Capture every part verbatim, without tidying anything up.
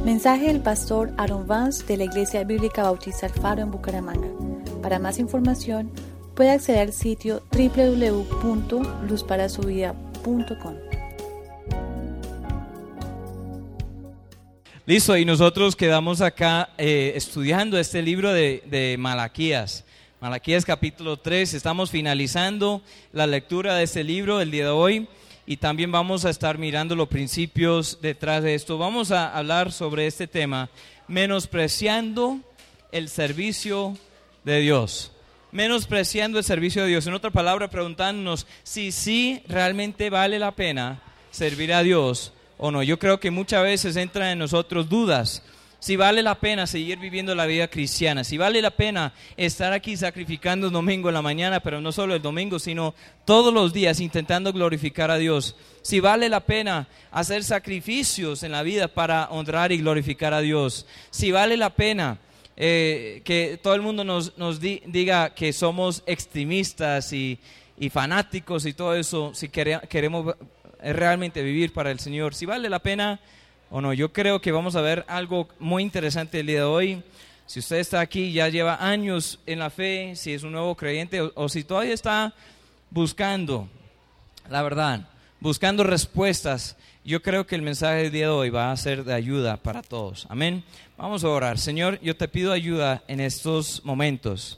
Mensaje del pastor Aaron Vance de la Iglesia Bíblica Bautista El Faro en Bucaramanga. Para más información, puede acceder al sitio doble u doble u doble u punto luz para su vida punto com. Listo, y nosotros quedamos acá eh, estudiando este libro de, de Malaquías. Malaquías capítulo tres, estamos finalizando la lectura de este libro el día de hoy. Y también vamos a estar mirando los principios detrás de esto. Vamos a hablar sobre este tema, menospreciando el servicio de Dios. Menospreciando el servicio de Dios. En otra palabra, preguntándonos si sí realmente vale la pena servir a Dios o no. Yo creo que muchas veces entran en nosotros dudas. Si vale la pena seguir viviendo la vida cristiana, si vale la pena estar aquí sacrificando el domingo en la mañana, pero no solo el domingo, sino todos los días intentando glorificar a Dios. Si vale la pena hacer sacrificios en la vida para honrar y glorificar a Dios. Si vale la pena eh, que todo el mundo nos, nos di, diga que somos extremistas y, y fanáticos y todo eso, si quere, queremos realmente vivir para el Señor. Si vale la pena o no. Yo creo que vamos a ver algo muy interesante el día de hoy. Si usted está aquí, ya lleva años en la fe, si es un nuevo creyente o, o si todavía está buscando la verdad, buscando respuestas, yo creo que el mensaje del día de hoy va a ser de ayuda para todos. Amén. Vamos a orar. Señor, yo te pido ayuda en estos momentos.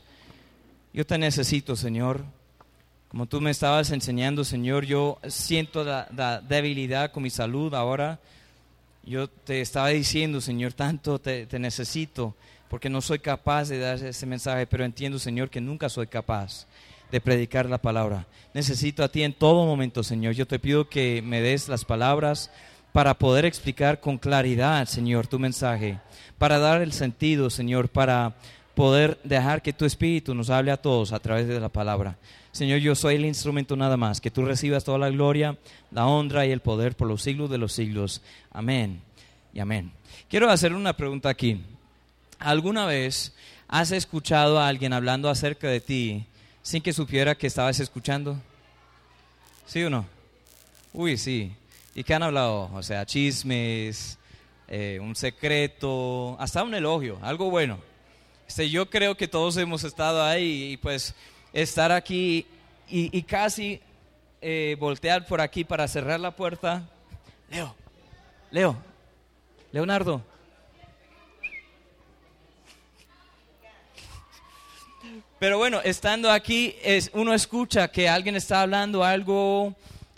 Yo te necesito, Señor. Como tú me estabas enseñando, Señor, yo siento la, la debilidad con mi salud ahora. Yo te estaba diciendo, Señor, tanto te, te necesito, porque no soy capaz de dar ese mensaje, pero entiendo, Señor, que nunca soy capaz de predicar la palabra. Necesito a ti en todo momento, Señor. Yo te pido que me des las palabras para poder explicar con claridad, Señor, tu mensaje, para dar el sentido, Señor, para poder dejar que tu Espíritu nos hable a todos a través de la palabra. Señor, yo soy el instrumento nada más, que tú recibas toda la gloria, la honra y el poder por los siglos de los siglos. Amén y amén. Quiero hacer una pregunta aquí. ¿Alguna vez has escuchado a alguien hablando acerca de ti sin que supiera que estabas escuchando? ¿Sí o no? Uy, sí. ¿Y qué han hablado? O sea, chismes, eh, un secreto, hasta un elogio, algo bueno. Este, yo creo que todos hemos estado ahí y pues estar aquí y, y casi eh, voltear por aquí para cerrar la puerta. Leo, Leo, Leonardo. Pero bueno, estando aquí, es, uno escucha que alguien está hablando algo,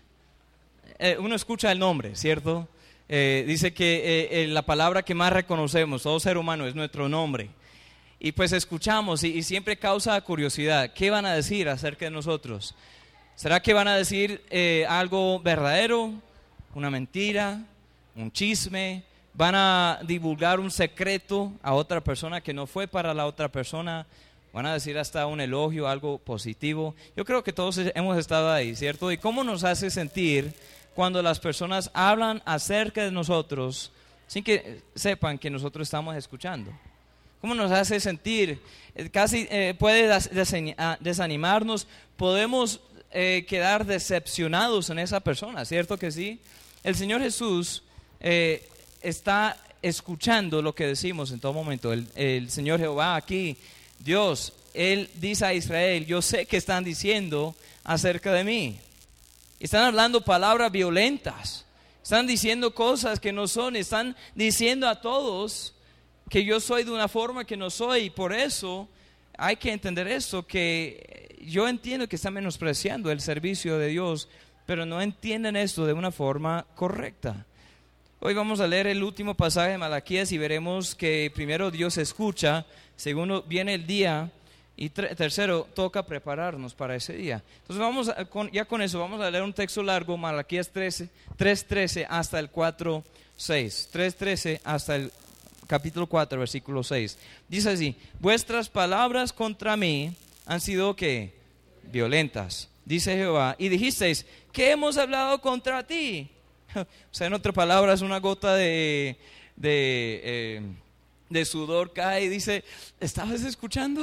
eh, uno escucha el nombre, ¿cierto? Eh, dice que eh, eh, la palabra que más reconocemos, todo ser humano, es nuestro nombre. Y pues escuchamos y, y siempre causa curiosidad. ¿Qué van a decir acerca de nosotros? ¿Será que van a decir eh, algo verdadero? ¿Una mentira? ¿Un chisme? ¿Van a divulgar un secreto a otra persona que no fue para la otra persona? ¿Van a decir hasta un elogio, algo positivo? Yo creo que todos hemos estado ahí, ¿cierto? ¿Y cómo nos hace sentir cuando las personas hablan acerca de nosotros sin que sepan que nosotros estamos escuchando? ¿Cómo nos hace sentir? Casi eh, puede desanimarnos, podemos eh, quedar decepcionados en esa persona, ¿cierto que sí? El Señor Jesús eh, está escuchando lo que decimos en todo momento. El, el Señor Jehová aquí, Dios, Él dice a Israel, yo sé que están diciendo acerca de mí. Están hablando palabras violentas, están diciendo cosas que no son, están diciendo a todos que yo soy de una forma que no soy, y por eso hay que entender esto, que yo entiendo que están menospreciando el servicio de Dios, pero no entienden esto de una forma correcta. Hoy vamos a leer el último pasaje de Malaquías y veremos que primero Dios escucha, segundo viene el día y tre- tercero toca prepararnos para ese día. Entonces vamos a, con, ya con eso vamos a leer un texto largo, Malaquías tres trece hasta el cuatro seis, tres trece hasta el capítulo cuatro, versículo seis. Dice así: vuestras palabras contra mí han sido ¿qué? Violentas, dice Jehová, y dijisteis, ¿qué hemos hablado contra ti? O sea, en otras palabras, una gota de, de, eh, de sudor cae y dice, ¿estabas escuchando?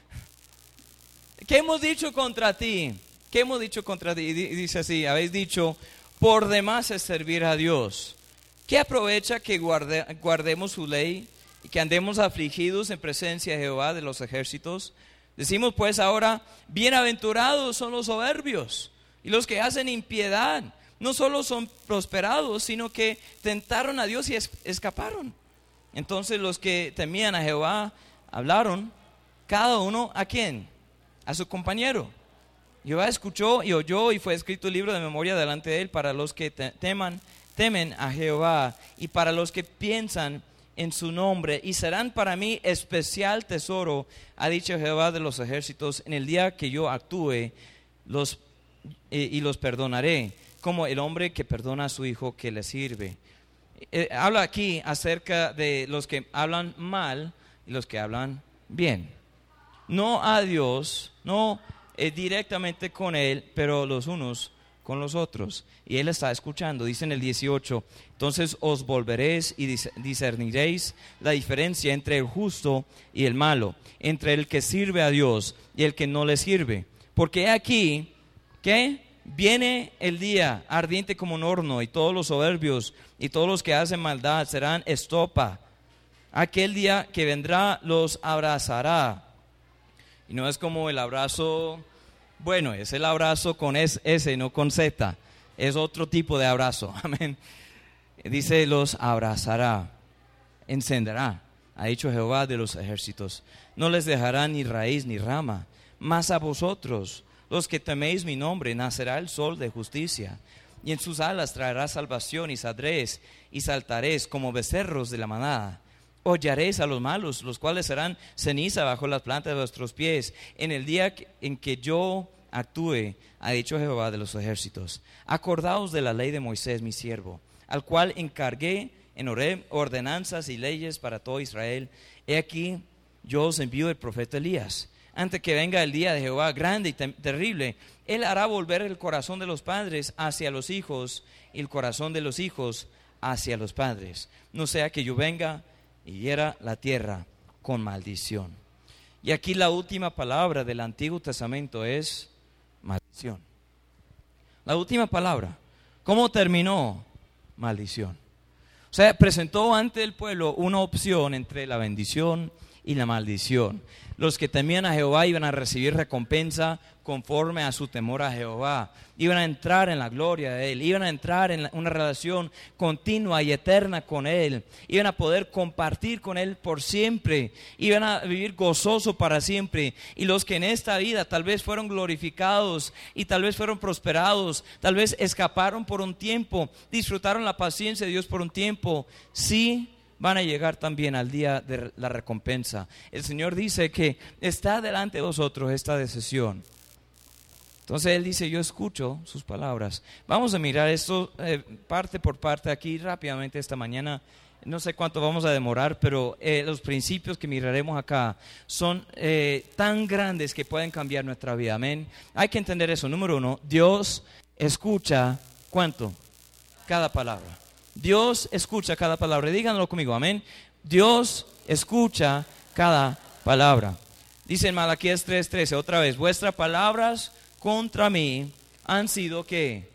¿Qué hemos dicho contra ti? ¿Qué hemos dicho contra ti? Y dice así, habéis dicho, por demás es servir a Dios. ¿Qué aprovecha que guarde, guardemos su ley y que andemos afligidos en presencia de Jehová de los ejércitos? Decimos pues ahora, bienaventurados son los soberbios y los que hacen impiedad. No solo son prosperados, sino que tentaron a Dios y es, escaparon. Entonces los que temían a Jehová hablaron, cada uno ¿a quién? A su compañero. Jehová escuchó y oyó, y fue escrito el libro de memoria delante de él para los que te, teman, temen a Jehová y para los que piensan en su nombre, y serán para mí especial tesoro, ha dicho Jehová de los ejércitos, en el día que yo actúe los, eh, y los perdonaré, como el hombre que perdona a su hijo que le sirve. Eh, habla aquí acerca de los que hablan mal y los que hablan bien. No a Dios, no eh, directamente con Él, pero los unos con los otros. Y Él está escuchando, dice en el dieciocho, entonces os volveréis y discerniréis la diferencia entre el justo y el malo, entre el que sirve a Dios y el que no le sirve. Porque aquí, ¿qué? Viene el día ardiente como un horno, y todos los soberbios y todos los que hacen maldad serán estopa. Aquel día que vendrá los abrazará. Y no es como el abrazo, bueno, es el abrazo con S, no con Z. Es otro tipo de abrazo. Amén. Dice, los abrazará, encenderá, ha dicho Jehová de los ejércitos. No les dejará ni raíz ni rama, mas a vosotros, los que teméis mi nombre, nacerá el sol de justicia, y en sus alas traerá salvación, y saldréis y saltaréis como becerros de la manada. Hollaréis a los malos, los cuales serán ceniza bajo las plantas de vuestros pies, en el día en que yo actúe, ha dicho Jehová de los ejércitos. Acordaos de la ley de Moisés mi siervo, al cual encargué en Horeb ordenanzas y leyes para todo Israel. He aquí, yo os envío el profeta Elías. Antes que venga el día de Jehová grande y terrible, Él hará volver el corazón de los padres hacia los hijos y el corazón de los hijos hacia los padres. No sea que yo venga y hiera la tierra con maldición. Y aquí la última palabra del Antiguo Testamento es maldición. La última palabra. ¿Cómo terminó? Maldición. O sea, presentó ante el pueblo una opción entre la bendición y la maldición. Los que temían a Jehová iban a recibir recompensa conforme a su temor a Jehová. Iban a entrar en la gloria de Él. Iban a entrar en una relación continua y eterna con Él. Iban a poder compartir con Él por siempre. Iban a vivir gozoso para siempre. Y los que en esta vida tal vez fueron glorificados y tal vez fueron prosperados, tal vez escaparon por un tiempo, disfrutaron la paciencia de Dios por un tiempo, sí van a llegar también al día de la recompensa. El Señor dice que está delante de vosotros esta decisión. Entonces Él dice, yo escucho sus palabras. Vamos a mirar esto eh, parte por parte aquí rápidamente esta mañana. No sé cuánto vamos a demorar, pero eh, los principios que miraremos acá son eh, tan grandes que pueden cambiar nuestra vida. Amén. Hay que entender eso. Número uno, Dios escucha, ¿cuánto? Cada palabra. Dios escucha cada palabra. Díganlo conmigo, amén. Dios escucha cada palabra. Dice en Malaquías tres trece, otra vez, vuestras palabras contra mí han sido, ¿qué?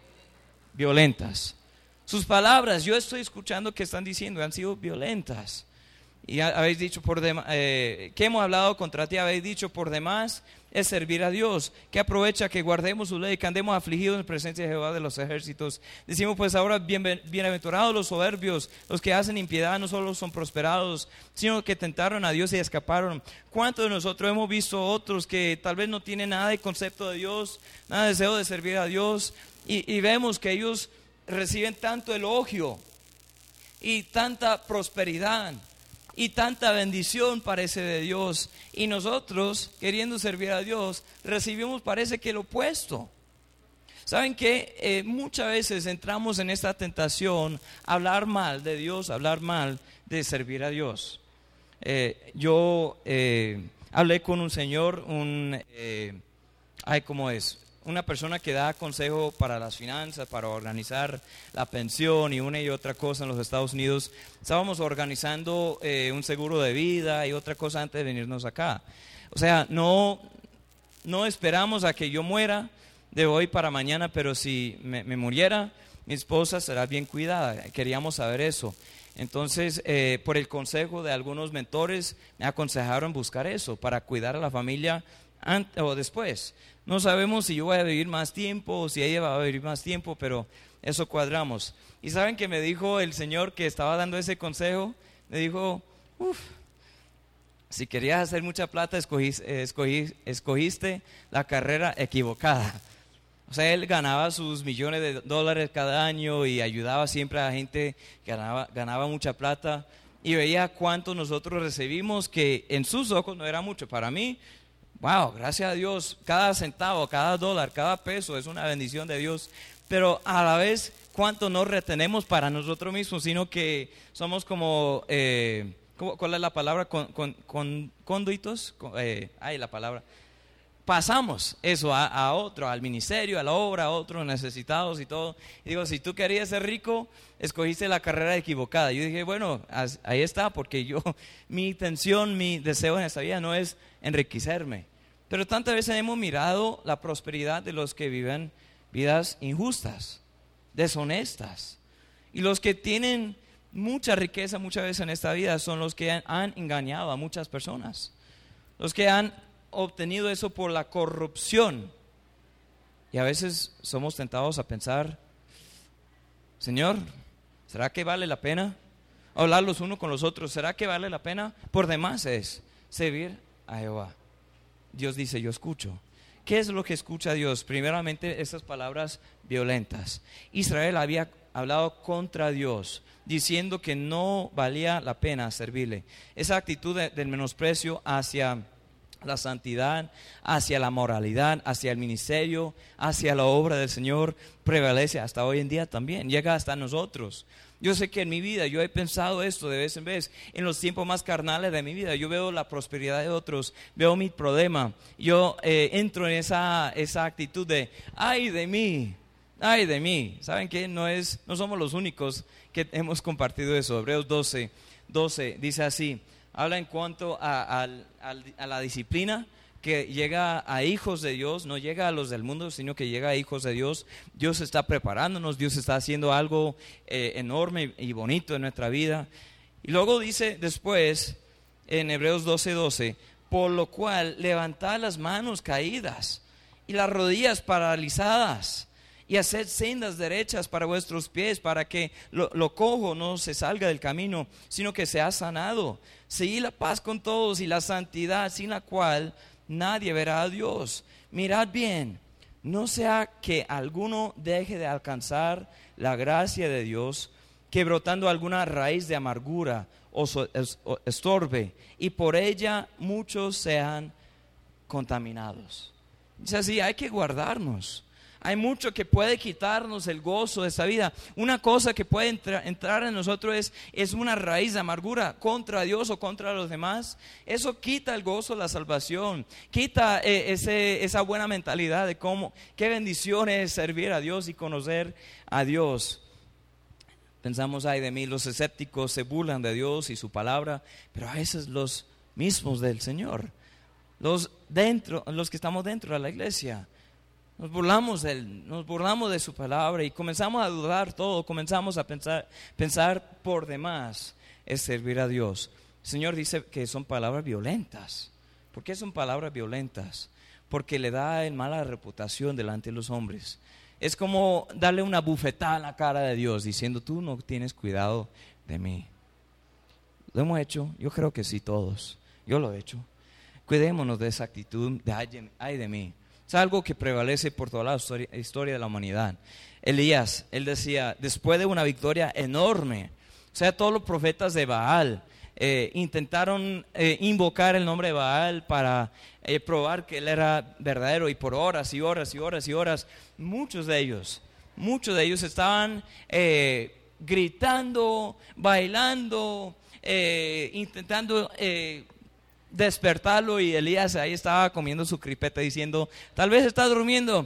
Violentas. Sus palabras, yo estoy escuchando que están diciendo, han sido violentas. Y habéis dicho por demás, eh, ¿qué hemos hablado contra ti? Habéis dicho por demás es servir a Dios. ¿Qué aprovecha que guardemos su ley, que andemos afligidos en presencia de Jehová de los ejércitos? Decimos pues ahora, bien, bienaventurados los soberbios, los que hacen impiedad, no solo son prosperados, sino que tentaron a Dios y escaparon. ¿Cuántos de nosotros hemos visto otros que tal vez no tienen nada de concepto de Dios, nada de deseo de servir a Dios, y, y vemos que ellos reciben tanto elogio y tanta prosperidad y tanta bendición parece de Dios, y nosotros queriendo servir a Dios recibimos parece que lo opuesto? ¿Saben qué? Eh, muchas veces entramos en esta tentación a hablar mal de Dios, a hablar mal de servir a Dios. Eh, yo eh, hablé con un señor, un, eh, ay, ¿cómo es? Una persona que da consejo para las finanzas, para organizar la pensión y una y otra cosa en los Estados Unidos. Estábamos organizando eh, un seguro de vida y otra cosa antes de venirnos acá. O sea, no, no esperamos a que yo muera de hoy para mañana, pero si me, me muriera, mi esposa será bien cuidada. Queríamos saber eso. Entonces, eh, por el consejo de algunos mentores, me aconsejaron buscar eso para cuidar a la familia antes o después. No sabemos si yo voy a vivir más tiempo o si ella va a vivir más tiempo, pero eso cuadramos. Y ¿saben qué me dijo el señor que estaba dando ese consejo? Me dijo, uff, si querías hacer mucha plata, escogiste, escogiste, escogiste la carrera equivocada. O sea, él ganaba sus millones de dólares cada año y ayudaba siempre a la gente que ganaba, ganaba mucha plata. Y veía cuánto nosotros recibimos, que en sus ojos no era mucho. Para mí, wow, gracias a Dios, cada centavo, cada dólar, cada peso es una bendición de Dios. Pero a la vez, cuánto no retenemos para nosotros mismos, sino que somos como, eh, ¿cuál es la palabra? Con, con, con conduitos, eh, ay, la palabra. Pasamos eso a, a otro, al ministerio, a la obra, a otros necesitados y todo. Y digo, si tú querías ser rico, escogiste la carrera equivocada. Yo dije, bueno, ahí está, porque yo, mi intención, mi deseo en esta vida no es enriquecerme. Pero tantas veces hemos mirado la prosperidad de los que viven vidas injustas, deshonestas. Y los que tienen mucha riqueza muchas veces en esta vida son los que han, han engañado a muchas personas. Los que han obtenido eso por la corrupción. Y a veces somos tentados a pensar, Señor, ¿será que vale la pena hablar los unos con los otros? ¿Será que vale la pena? Por demás es servir a Jehová. Dios dice, yo escucho. ¿Qué es lo que escucha Dios? Primeramente, esas palabras violentas. Israel había hablado contra Dios, diciendo que no valía la pena servirle. Esa actitud de, del menosprecio hacia la santidad, hacia la moralidad, hacia el ministerio, hacia la obra del Señor, prevalece hasta hoy en día también, llega hasta nosotros. Yo sé que en mi vida, yo he pensado esto de vez en vez, en los tiempos más carnales de mi vida, yo veo la prosperidad de otros, veo mi problema, yo eh, entro en esa, esa actitud de, ay de mí, ay de mí. ¿Saben qué? No, es, no somos los únicos que hemos compartido eso. Hebreos doce, doce dice así, habla en cuanto a, a, a, a la disciplina que llega a hijos de Dios, no llega a los del mundo, sino que llega a hijos de Dios. Dios está preparándonos, Dios está haciendo algo eh, enorme y bonito en nuestra vida. Y luego dice después, en Hebreos doce, doce, por lo cual levantad las manos caídas y las rodillas paralizadas, y haced sendas derechas para vuestros pies, para que lo, lo cojo no se salga del camino, sino que sea sanado. Seguid la paz con todos y la santidad, sin la cual nadie verá a Dios. Mirad bien, no sea que alguno deje de alcanzar la gracia de Dios, que brotando alguna raíz de amargura os estorbe, y por ella muchos sean contaminados. Dice así, hay que guardarnos. Hay mucho que puede quitarnos el gozo de esta vida. Una cosa que puede entra, entrar en nosotros es, es una raíz de amargura contra Dios o contra los demás. Eso quita el gozo de la salvación, quita eh, ese, esa buena mentalidad de cómo, qué bendición es servir a Dios y conocer a Dios. Pensamos, ay de mí, los escépticos se burlan de Dios y su palabra, pero a veces los mismos del Señor, los, dentro, los que estamos dentro de la iglesia, Nos burlamos de él, nos burlamos de su palabra y comenzamos a dudar todo, comenzamos a pensar, pensar por demás es servir a Dios. El Señor dice que son palabras violentas. ¿Por qué son palabras violentas? Porque le da el mala reputación delante de los hombres. Es como darle una bufetada en la cara de Dios diciendo, tú no tienes cuidado de mí. ¿Lo hemos hecho? Yo creo que sí, todos. Yo lo he hecho. Cuidémonos de esa actitud de ay, ay de mí. Es algo que prevalece por toda la historia, historia de la humanidad. Elías, él decía, después de una victoria enorme, o sea, todos los profetas de Baal eh, intentaron eh, invocar el nombre de Baal para eh, probar que él era verdadero, y por horas y horas y horas y horas, muchos de ellos, muchos de ellos estaban eh, gritando, bailando, eh, intentando eh, despertarlo, y Elías ahí estaba comiendo su cripeta diciendo, tal vez está durmiendo.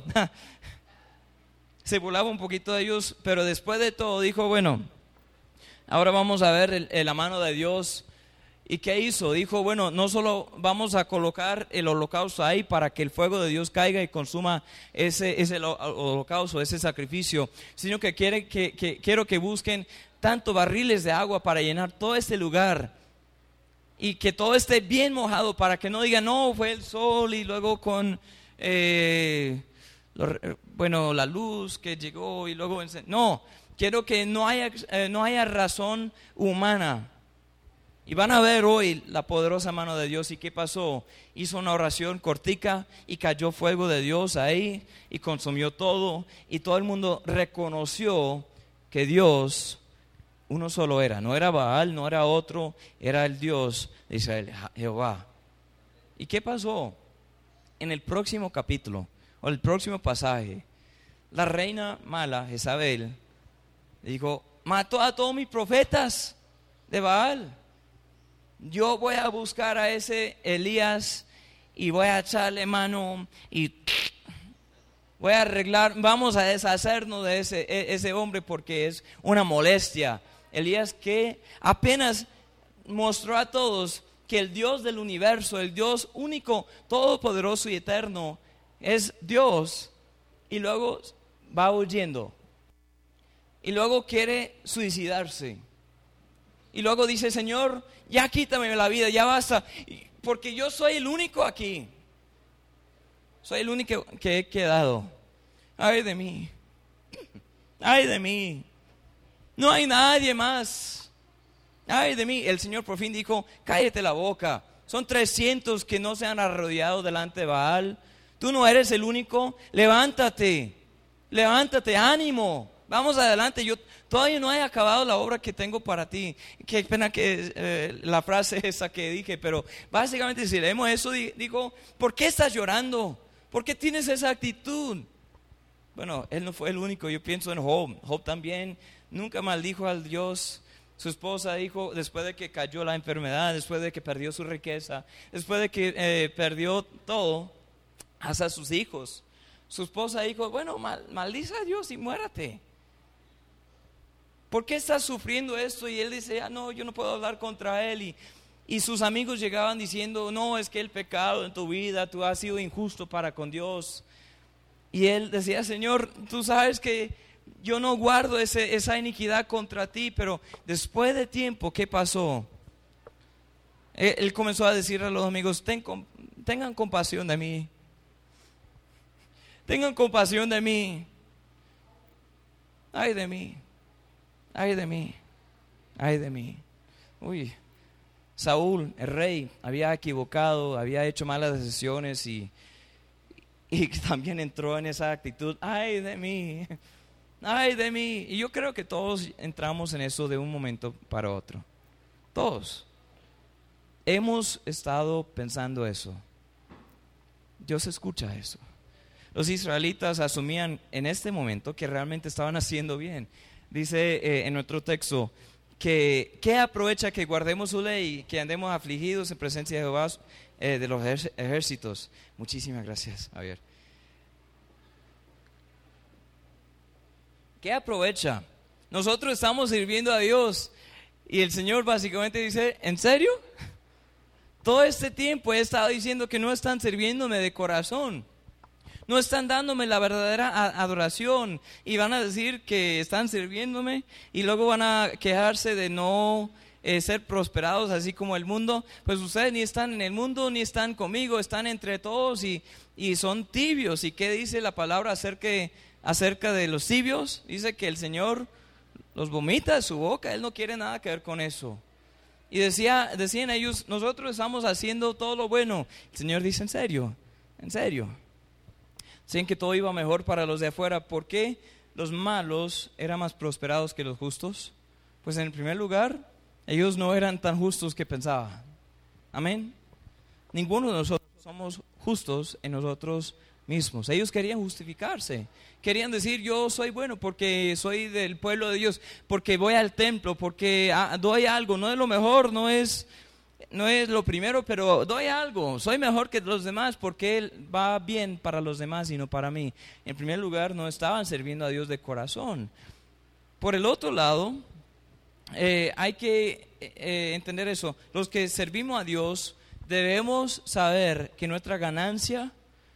Se burlaba un poquito de ellos, pero después de todo dijo, bueno, ahora vamos a ver el, el, la mano de Dios. ¿Y qué hizo? Dijo, bueno, no solo vamos a colocar el holocausto ahí para que el fuego de Dios caiga y consuma ese, ese holocausto, ese sacrificio, sino que, quiere que, que quiero que busquen tanto barriles de agua para llenar todo este lugar y que todo esté bien mojado para que no digan, no, fue el sol y luego con, eh, lo, bueno, la luz que llegó y luego... No, quiero que no haya, eh, no haya razón humana. Y van a ver hoy la poderosa mano de Dios. ¿Y qué pasó? Hizo una oración cortica y cayó fuego de Dios ahí y consumió todo. Y todo el mundo reconoció que Dios uno solo era. No era Baal, no era otro, era el Dios de Israel, Jehová. ¿Y qué pasó? En el próximo capítulo, o el próximo pasaje, la reina mala, Jezabel, dijo, mató a todos mis profetas de Baal. Yo voy a buscar a ese Elías y voy a echarle mano y voy a arreglar, vamos a deshacernos de ese, ese hombre porque es una molestia. Elías que apenas mostró a todos que el Dios del universo, el Dios único, todopoderoso y eterno es Dios, y luego va huyendo y luego quiere suicidarse. Y luego dice, Señor, ya quítame la vida, ya basta, porque yo soy el único aquí. Soy el único que he quedado. Ay de mí, ay de mí, no hay nadie más. Ay de mí. El Señor por fin dijo, cállate la boca. Son trescientos que no se han arrodillado delante de Baal. Tú no eres el único. Levántate, levántate, ánimo. Vamos adelante, yo todavía no he acabado la obra que tengo para ti. Qué pena que eh, la frase esa que dije, pero básicamente si leemos eso, digo, ¿por qué estás llorando? ¿Por qué tienes esa actitud? Bueno, él no fue el único, yo pienso en Job. Job también nunca maldijo al Dios. Su esposa dijo, después de que cayó la enfermedad, después de que perdió su riqueza, después de que eh, perdió todo, hasta sus hijos, su esposa dijo, bueno, mal, maldice a Dios y muérate. ¿Por qué estás sufriendo esto? Y él dice, ah, no, yo no puedo hablar contra él. Y, y sus amigos llegaban diciendo, no, es que el pecado en tu vida, tú has sido injusto para con Dios. Y él decía, Señor, tú sabes que yo no guardo ese, esa iniquidad contra ti. Pero después de tiempo, ¿qué pasó? Él, él comenzó a decir a los amigos, Ten, tengan compasión de mí. Tengan compasión de mí. Ay de mí. Ay de mí, ay de mí. Uy, Saúl, el rey, había equivocado, había hecho malas decisiones y, y también entró en esa actitud, ay de mí, ay de mí. Y yo creo que todos entramos en eso de un momento para otro. Todos. Hemos estado pensando eso. Dios escucha eso. Los israelitas asumían en este momento que realmente estaban haciendo bien. Dice eh, en nuestro texto que ¿qué aprovecha que guardemos su ley y que andemos afligidos en presencia de Jehová eh, de los ejércitos? Muchísimas gracias, Javier. ¿Qué aprovecha? Nosotros estamos sirviendo a Dios y el Señor básicamente dice, ¿en serio? Todo este tiempo he estado diciendo que no están sirviéndome de corazón. No están dándome la verdadera adoración y van a decir que están sirviéndome y luego van a quejarse de no eh, ser prosperados así como el mundo. Pues ustedes ni están en el mundo ni están conmigo, están entre todos y, y son tibios. ¿Y qué dice la palabra acerca, acerca de los tibios? Dice que el Señor los vomita de su boca, Él no quiere nada que ver con eso. Y decía, decían ellos, nosotros estamos haciendo todo lo bueno. El Señor dice, ¿en serio? ¿En serio? Decían que todo iba mejor para los de afuera. ¿Por qué los malos eran más prosperados que los justos? Pues en el primer lugar, ellos no eran tan justos que pensaban. Amén. Ninguno de nosotros somos justos en nosotros mismos. Ellos querían justificarse. Querían decir, yo soy bueno porque soy del pueblo de Dios, porque voy al templo, porque doy algo. No es lo mejor, no es... No es lo primero, pero doy algo. Soy mejor que los demás porque Él va bien para los demás y no para mí. En primer lugar, no estaban sirviendo a Dios de corazón. Por el otro lado, eh, hay que eh, entender eso. Los que servimos a Dios debemos saber que nuestra ganancia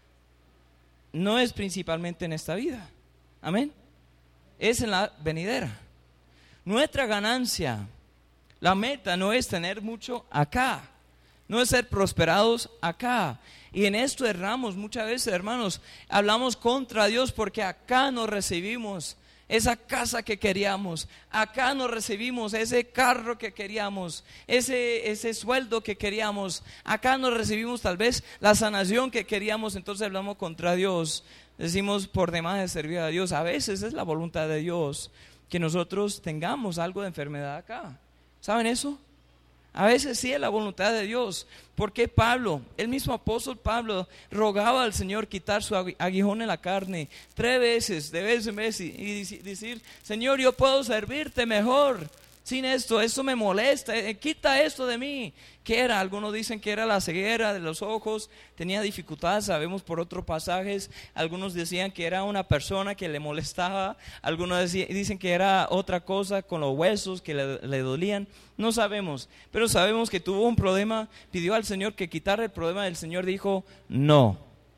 no es principalmente en esta vida. Amén. Es en la venidera. Nuestra ganancia, la meta no es tener mucho acá, no es ser prosperados acá. Y en esto erramos muchas veces, hermanos. Hablamos contra Dios porque acá nos recibimos esa casa que queríamos, acá nos recibimos ese carro que queríamos, ese, ese sueldo que queríamos, acá nos recibimos tal vez la sanación que queríamos. Entonces hablamos contra Dios, decimos por demás de servir a Dios. A veces es la voluntad de Dios que nosotros tengamos algo de enfermedad acá. ¿Saben eso? A veces sí es la voluntad de Dios. Porque Pablo, el mismo apóstol Pablo, rogaba al Señor quitar su aguijón en la carne tres veces, de vez en vez, y, y decir: Señor, yo puedo servirte mejor sin esto, esto me molesta, eh, quita esto de mí. ¿Qué era? Algunos dicen que era la ceguera de los ojos, tenía dificultades, sabemos por otros pasajes. Algunos decían que era una persona que le molestaba, algunos decían, dicen que era otra cosa con los huesos que le, le dolían. No sabemos, pero sabemos que tuvo un problema, pidió al Señor que quitara el problema. El Señor dijo: no,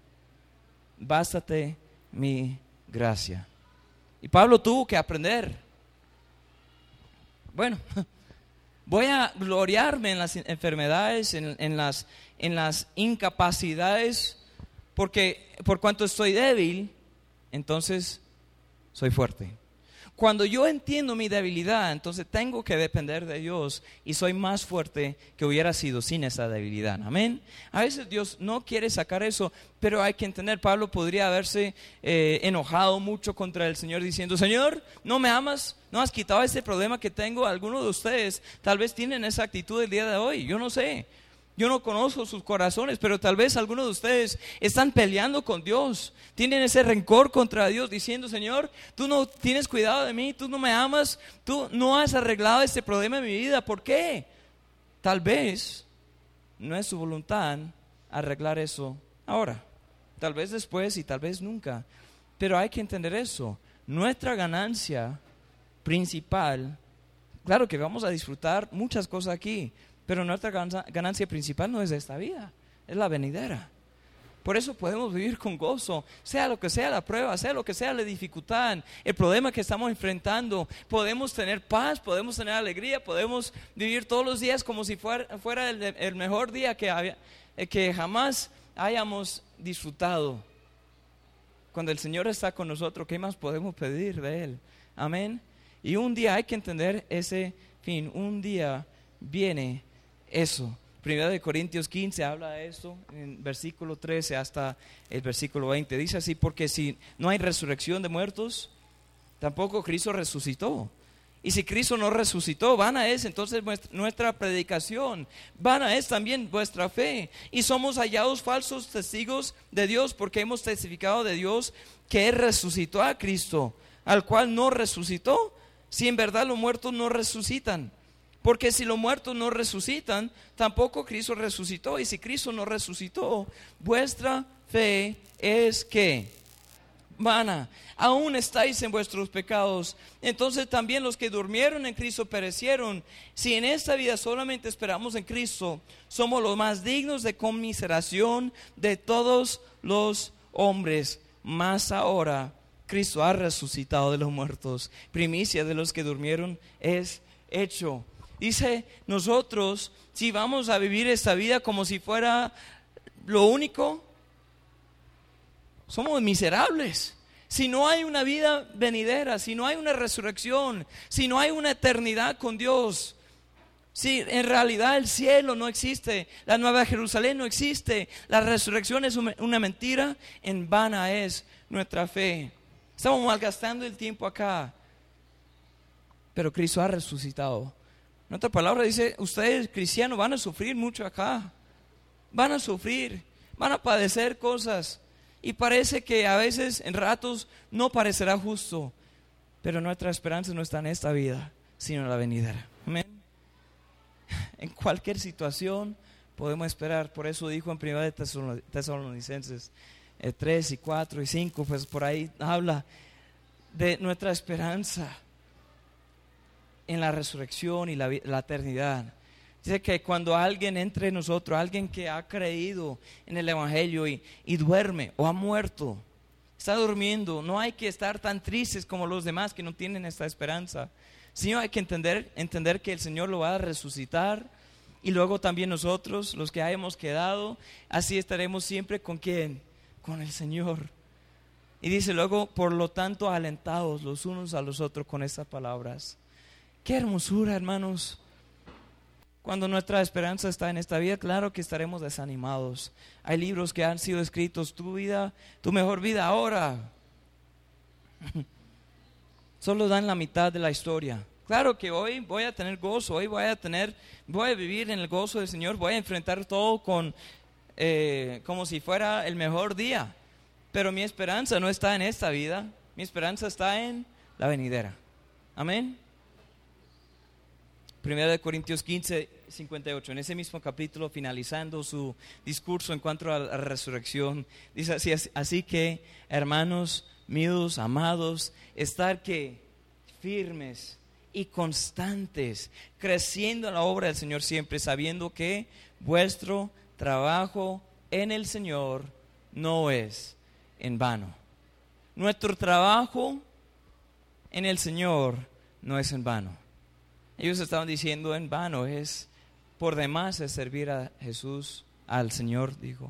bástate mi gracia. Y Pablo tuvo que aprender. Bueno, voy a gloriarme en las enfermedades, en, en, las, en las incapacidades, porque por cuanto estoy débil, entonces soy fuerte. Cuando yo entiendo mi debilidad, entonces tengo que depender de Dios y soy más fuerte que hubiera sido sin esa debilidad. Amén. A veces Dios no quiere sacar eso, pero hay que entender. Pablo podría haberse eh, enojado mucho contra el Señor diciendo: Señor, ¿no me amas? ¿No has quitado ese problema que tengo? Algunos de ustedes tal vez tienen esa actitud el día de hoy. Yo no sé. Yo no conozco sus corazones, pero tal vez algunos de ustedes están peleando con Dios, tienen ese rencor contra Dios, diciendo: Señor, tú no tienes cuidado de mí, tú no me amas, tú no has arreglado este problema en mi vida. ¿Por qué? Tal vez no es su voluntad arreglar eso ahora, tal vez después y tal vez nunca. Pero hay que entender eso. Nuestra ganancia principal, claro que vamos a disfrutar muchas cosas aquí, pero nuestra ganancia principal no es de esta vida, es la venidera. Por eso podemos vivir con gozo, sea lo que sea la prueba, sea lo que sea la dificultad, el problema que estamos enfrentando. Podemos tener paz, podemos tener alegría, podemos vivir todos los días como si fuera, fuera el, el mejor día que, había, que jamás hayamos disfrutado. Cuando el Señor está con nosotros, ¿qué más podemos pedir de Él? Amén. Y un día hay que entender ese fin, un día viene eso. Primera de Corintios quince habla de eso, en versículo trece hasta el versículo veinte. Dice así: porque si no hay resurrección de muertos, tampoco Cristo resucitó. Y si Cristo no resucitó, vana es entonces nuestra predicación, vana es también vuestra fe. Y somos hallados falsos testigos de Dios, porque hemos testificado de Dios que Él resucitó a Cristo, al cual no resucitó, si en verdad los muertos no resucitan. Porque si los muertos no resucitan, tampoco Cristo resucitó. Y si Cristo no resucitó, vuestra fe es ¿qué? Vana. Aún estáis en vuestros pecados. Entonces también los que durmieron en Cristo perecieron. Si en esta vida solamente esperamos en Cristo, somos los más dignos de conmiseración de todos los hombres. Mas ahora Cristo ha resucitado de los muertos. Primicia de los que durmieron es hecho. Dice, nosotros, si vamos a vivir esta vida como si fuera lo único, somos miserables. Si no hay una vida venidera, si no hay una resurrección, si no hay una eternidad con Dios, si en realidad el cielo no existe, la nueva Jerusalén no existe, la resurrección es una mentira, en vana es nuestra fe. Estamos malgastando el tiempo acá, pero Cristo ha resucitado. En otra palabra dice, ustedes cristianos van a sufrir mucho acá, van a sufrir, van a padecer cosas, y parece que a veces en ratos no parecerá justo, pero nuestra esperanza no está en esta vida, sino en la venidera. Amén. En cualquier situación podemos esperar. Por eso dijo en primera de Tesalonicenses tres y cuatro y cinco, pues por ahí habla de nuestra esperanza. en la resurrección y la, la eternidad. Dice que cuando alguien entre en nosotros, alguien que ha creído en el Evangelio y, y duerme o ha muerto, está durmiendo, no hay que estar tan tristes como los demás que no tienen esta esperanza. Sino hay que entender, entender que el Señor lo va a resucitar, y luego también nosotros, los que hayamos quedado, así estaremos siempre con ¿quién? Con el Señor. Y dice luego, por lo tanto, alentados los unos a los otros con estas palabras. Qué hermosura, hermanos. Cuando nuestra esperanza está en esta vida, claro que estaremos desanimados. Hay libros que han sido escritos, tu vida, tu mejor vida ahora. Solo dan la mitad de la historia. Claro que hoy voy a tener gozo, hoy voy a tener, voy a vivir en el gozo del Señor, voy a enfrentar todo con, eh, como si fuera el mejor día. Pero mi esperanza no está en esta vida, mi esperanza está en la venidera. Amén. Primera de Corintios quince, cincuenta y ocho, en ese mismo capítulo, finalizando su discurso en cuanto a la resurrección, dice así, así que, hermanos míos, amados, estar que firmes y constantes, creciendo en la obra del Señor siempre, sabiendo que vuestro trabajo en el Señor no es en vano. Nuestro trabajo en el Señor no es en vano. Ellos estaban diciendo en vano, es por demás es servir a Jesús, al Señor, dijo.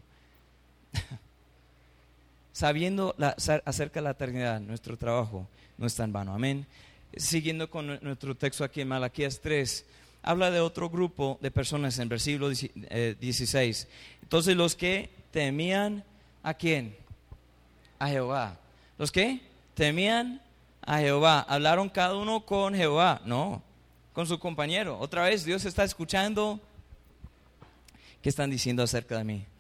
Sabiendo la, acerca de la eternidad, nuestro trabajo no está en vano. Amén. Siguiendo con nuestro texto aquí en Malaquías tres, habla de otro grupo de personas en versículo dieciséis. Entonces los que temían, ¿a quién? A Jehová. ¿Los que temían a Jehová? ¿Hablaron cada uno con Jehová? No, con su compañero. Otra vez Dios está escuchando. ¿Qué están diciendo acerca de mí?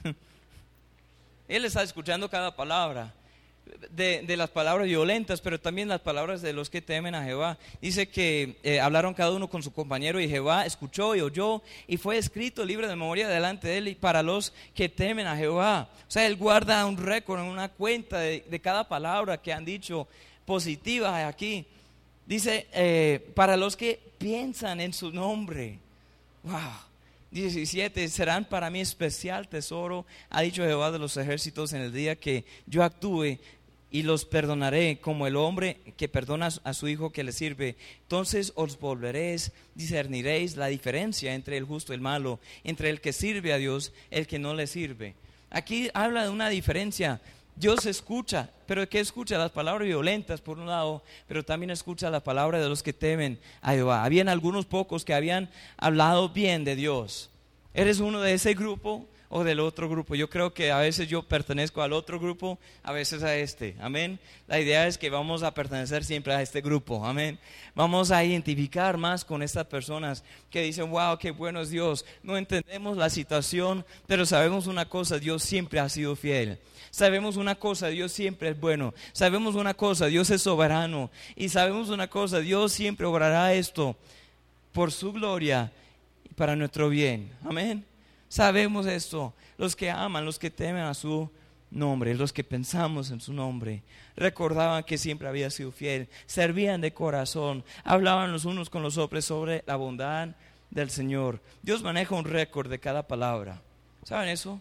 Él está escuchando cada palabra. De, de las palabras violentas, pero también las palabras de los que temen a Jehová. Dice que eh, hablaron cada uno con su compañero, y Jehová escuchó y oyó, y fue escrito libre de memoria delante de él y para los que temen a Jehová. O sea, él guarda un récord, una cuenta de, de cada palabra que han dicho positiva aquí. Dice, eh, para los que piensan en su nombre. Wow. diecisiete, serán para mí especial tesoro, ha dicho Jehová de los ejércitos, en el día que yo actúe, y los perdonaré como el hombre que perdona a su hijo que le sirve. Entonces os volveréis, discerniréis la diferencia entre el justo y el malo, entre el que sirve a Dios y el que no le sirve. Aquí habla de una diferencia. Dios escucha, pero ¿qué escucha? Las palabras violentas por un lado, pero también escucha la palabra de los que temen a Jehová. Habían algunos pocos que habían hablado bien de Dios. ¿Eres uno de ese grupo o del otro grupo? Yo creo que a veces yo pertenezco al otro grupo, a veces a este. Amén. La idea es que vamos a pertenecer siempre a este grupo. Amén. Vamos a identificar más con estas personas que dicen, wow, qué bueno es Dios. No entendemos la situación, pero sabemos una cosa, Dios siempre ha sido fiel. Sabemos una cosa, Dios siempre es bueno. Sabemos una cosa, Dios es soberano. Y sabemos una cosa, Dios siempre obrará esto por su gloria y para nuestro bien. Amén. Sabemos esto. Los que aman, los que temen a su nombre, los que pensamos en su nombre, recordaban que siempre había sido fiel, servían de corazón, hablaban los unos con los otros sobre la bondad del Señor. Dios maneja un récord de cada palabra. ¿Saben eso?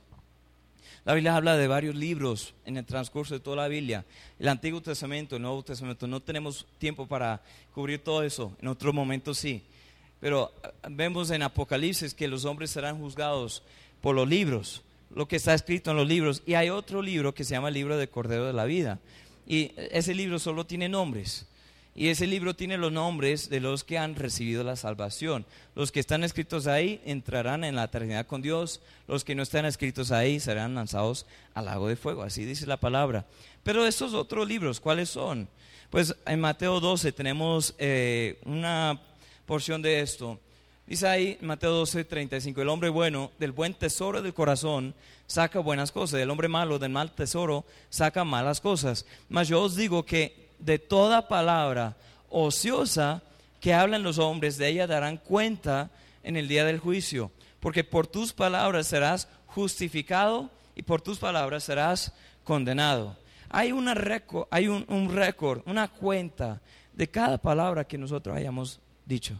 La Biblia habla de varios libros en el transcurso de toda la Biblia. El Antiguo Testamento, el Nuevo Testamento. No tenemos tiempo para cubrir todo eso. En otro momento sí. Pero vemos en Apocalipsis que los hombres serán juzgados por los libros, lo que está escrito en los libros. Y hay otro libro que se llama el libro del Cordero de la Vida. Y ese libro solo tiene nombres. Y ese libro tiene los nombres de los que han recibido la salvación. Los que están escritos ahí entrarán en la eternidad con Dios. Los que no están escritos ahí serán lanzados al lago de fuego. Así dice la palabra. Pero estos otros libros, ¿cuáles son? Pues en Mateo doce tenemos eh, una porción de esto. Dice ahí Mateo doce, treinta y cinco, el hombre bueno del buen tesoro del corazón saca buenas cosas. El hombre malo del mal tesoro saca malas cosas. Mas yo os digo que de toda palabra ociosa que hablan los hombres, de ella darán cuenta en el día del juicio. Porque por tus palabras serás justificado y por tus palabras serás condenado. Hay, una récord, hay un, un récord, una cuenta de cada palabra que nosotros hayamos dicho.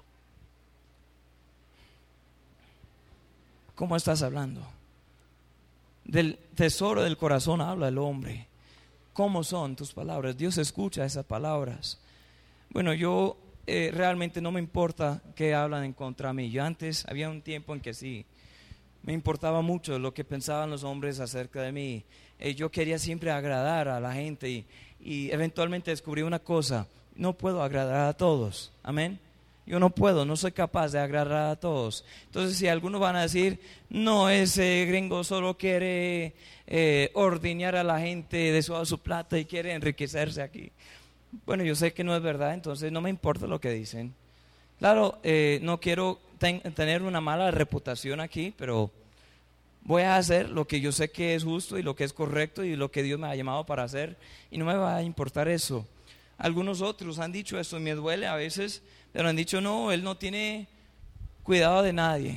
¿Cómo estás hablando? Del tesoro del corazón habla el hombre. ¿Cómo son tus palabras? Dios escucha esas palabras. Bueno, yo eh, realmente no me importa que hablan en contra de mí. Yo antes había un tiempo en que sí, me importaba mucho lo que pensaban los hombres acerca de mí. Eh, yo quería siempre agradar a la gente y, y eventualmente descubrí una cosa: no puedo agradar a todos. Amén. Yo no puedo, no soy capaz de agradar a todos. Entonces, si algunos van a decir, no, ese gringo solo quiere eh, ordeñar a la gente de su, su plata y quiere enriquecerse aquí. Bueno, yo sé que no es verdad, entonces no me importa lo que dicen. Claro, eh, no quiero ten, tener una mala reputación aquí, pero voy a hacer lo que yo sé que es justo y lo que es correcto y lo que Dios me ha llamado para hacer, y no me va a importar eso. Algunos otros han dicho esto y me duele a veces, pero han dicho, no, él no tiene cuidado de nadie.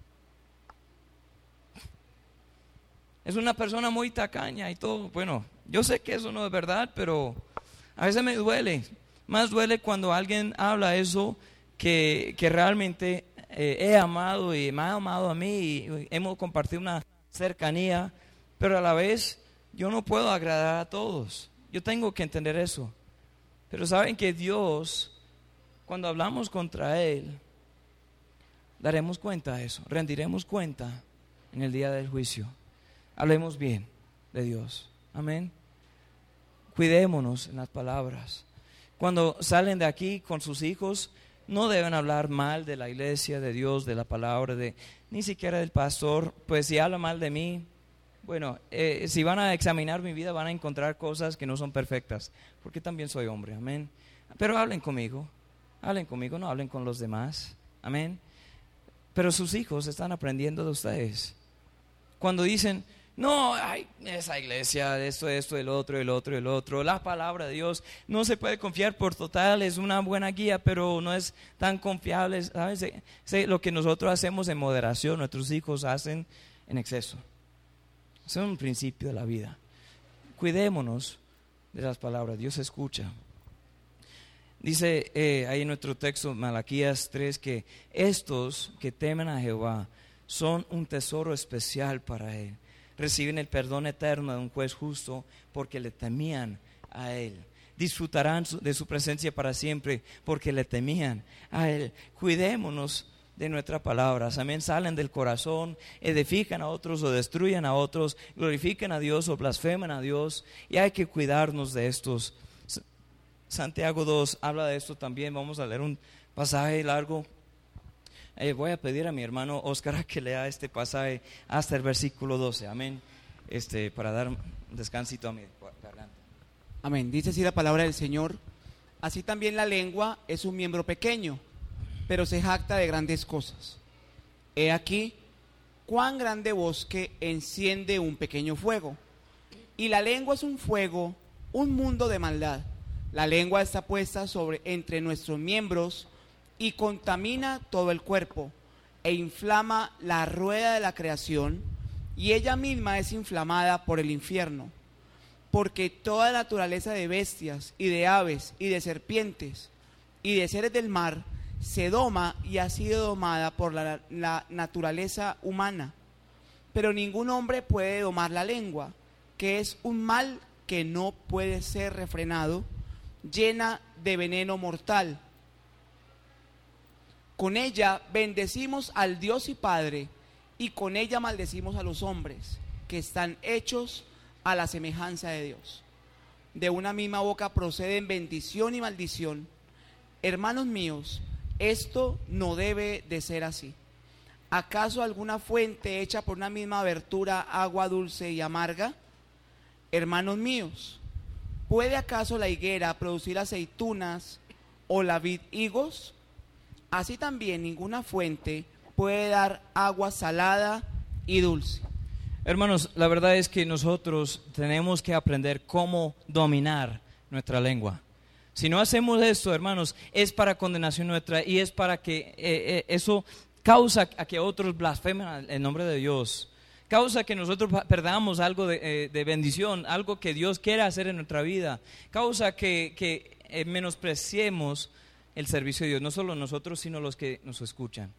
Es una persona muy tacaña y todo. Bueno, yo sé que eso no es verdad, pero a veces me duele. Más duele cuando alguien habla eso que, que realmente eh, he amado y me ha amado a mí y hemos compartido una cercanía, pero a la vez yo no puedo agradar a todos. Yo tengo que entender eso. Pero saben que Dios, cuando hablamos contra Él, daremos cuenta de eso, rendiremos cuenta en el día del juicio. Hablemos bien de Dios. Amén. Cuidémonos en las palabras. Cuando salen de aquí con sus hijos, no deben hablar mal de la iglesia, de Dios, de la palabra, de ni siquiera del pastor. Pues si habla mal de mí, bueno, eh, si van a examinar mi vida van a encontrar cosas que no son perfectas, porque también soy hombre, amén. Pero hablen conmigo, hablen conmigo, no hablen con los demás, amén. Pero sus hijos están aprendiendo de ustedes. Cuando dicen, no, ay, esa iglesia, esto, esto, el otro, el otro, el otro, la palabra de Dios no se puede confiar por total, es una buena guía, pero no es tan confiable, ¿sabes? Lo que nosotros hacemos en moderación, nuestros hijos hacen en exceso. Es un principio de la vida. Cuidémonos de las palabras, Dios escucha. Dice eh, ahí en nuestro texto, Malaquías tres, que estos que temen a Jehová son un tesoro especial para Él. Reciben el perdón eterno de un juez justo porque le temían a Él. Disfrutarán de su presencia para siempre porque le temían a Él. Cuidémonos de nuestras palabras, amén. Salen del corazón, edifican a otros o destruyen a otros, glorifican a Dios o blasfeman a Dios, y hay que cuidarnos de estos. Santiago dos habla de esto también. Vamos a leer un pasaje largo. Eh, voy a pedir a mi hermano Oscar que lea este pasaje hasta el versículo doce, amén, este, para dar un descansito a mi garganta. Amén. Dice así la palabra del Señor: así también la lengua es un miembro pequeño, pero se jacta de grandes cosas. He aquí cuán grande bosque enciende un pequeño fuego. Y la lengua es un fuego, un mundo de maldad. La lengua está puesta sobre entre nuestros miembros y contamina todo el cuerpo e inflama la rueda de la creación, y ella misma es inflamada por el infierno. Porque toda naturaleza de bestias y de aves y de serpientes y de seres del mar se doma y ha sido domada por la, la naturaleza humana. Pero ningún hombre puede domar la lengua, que es un mal que no puede ser refrenado, llena de veneno mortal. Con ella bendecimos al Dios y Padre, y con ella maldecimos a los hombres, que están hechos a la semejanza de Dios. De una misma boca proceden bendición y maldición. Hermanos míos, esto no debe de ser así. ¿Acaso alguna fuente hecha por una misma abertura agua dulce y amarga? Hermanos míos, ¿puede acaso la higuera producir aceitunas o la vid higos? Así también ninguna fuente puede dar agua salada y dulce. Hermanos, la verdad es que nosotros tenemos que aprender cómo dominar nuestra lengua. Si no hacemos esto, hermanos, es para condenación nuestra y es para que eh, eh, eso causa a que otros blasfemen el nombre de Dios. Causa que nosotros perdamos algo de, eh, de bendición, algo que Dios quiere hacer en nuestra vida. Causa que, que eh, menospreciemos el servicio de Dios, no solo nosotros, sino los que nos escuchan.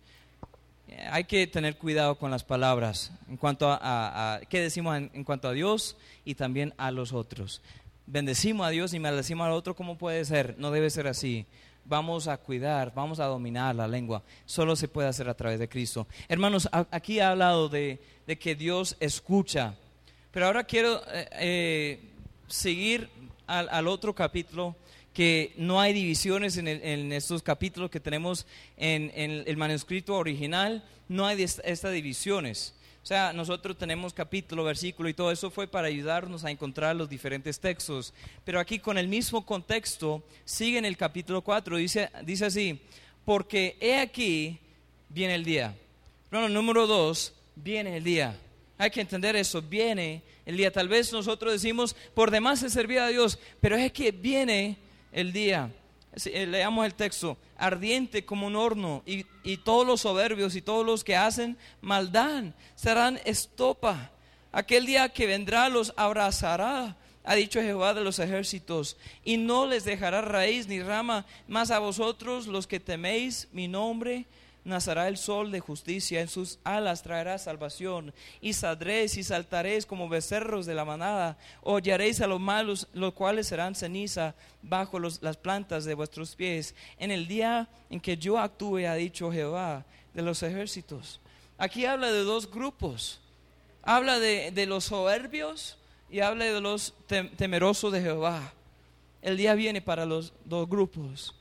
Hay que tener cuidado con las palabras en cuanto a, a, a qué decimos en, en cuanto a Dios y también a los otros. Bendecimos a Dios y maldecimos al otro, ¿cómo puede ser? No debe ser así. Vamos a cuidar, vamos a dominar la lengua. Solo se puede hacer a través de Cristo. Hermanos, a, aquí ha hablado de, de que Dios escucha. Pero ahora quiero eh, eh, seguir al, al otro capítulo, que no hay divisiones en, el, en estos capítulos que tenemos en, en el manuscrito original. No hay estas divisiones. O sea, nosotros tenemos capítulo, versículo y todo eso fue para ayudarnos a encontrar los diferentes textos. Pero aquí con el mismo contexto, sigue en el capítulo cuatro, dice, dice así: porque he aquí viene el día. Bueno, número dos, viene el día. Hay que entender eso, viene el día. Tal vez nosotros decimos, por demás se servía a Dios, pero es que viene el día. Leamos el texto: ardiente como un horno, y, y todos los soberbios y todos los que hacen maldad serán estopa. Aquel día que vendrá los abrazará, ha dicho Jehová de los ejércitos, y no les dejará raíz ni rama. Mas a vosotros los que teméis mi nombre, nacerá el sol de justicia, en sus alas traerá salvación, y saldréis y saltaréis como becerros de la manada, hollaréis a los malos, los cuales serán ceniza bajo los, las plantas de vuestros pies, en el día en que yo actúe, ha dicho Jehová de los ejércitos. Aquí habla de dos grupos, habla de, de los soberbios y habla de los tem, temerosos de Jehová. El día viene para los dos grupos.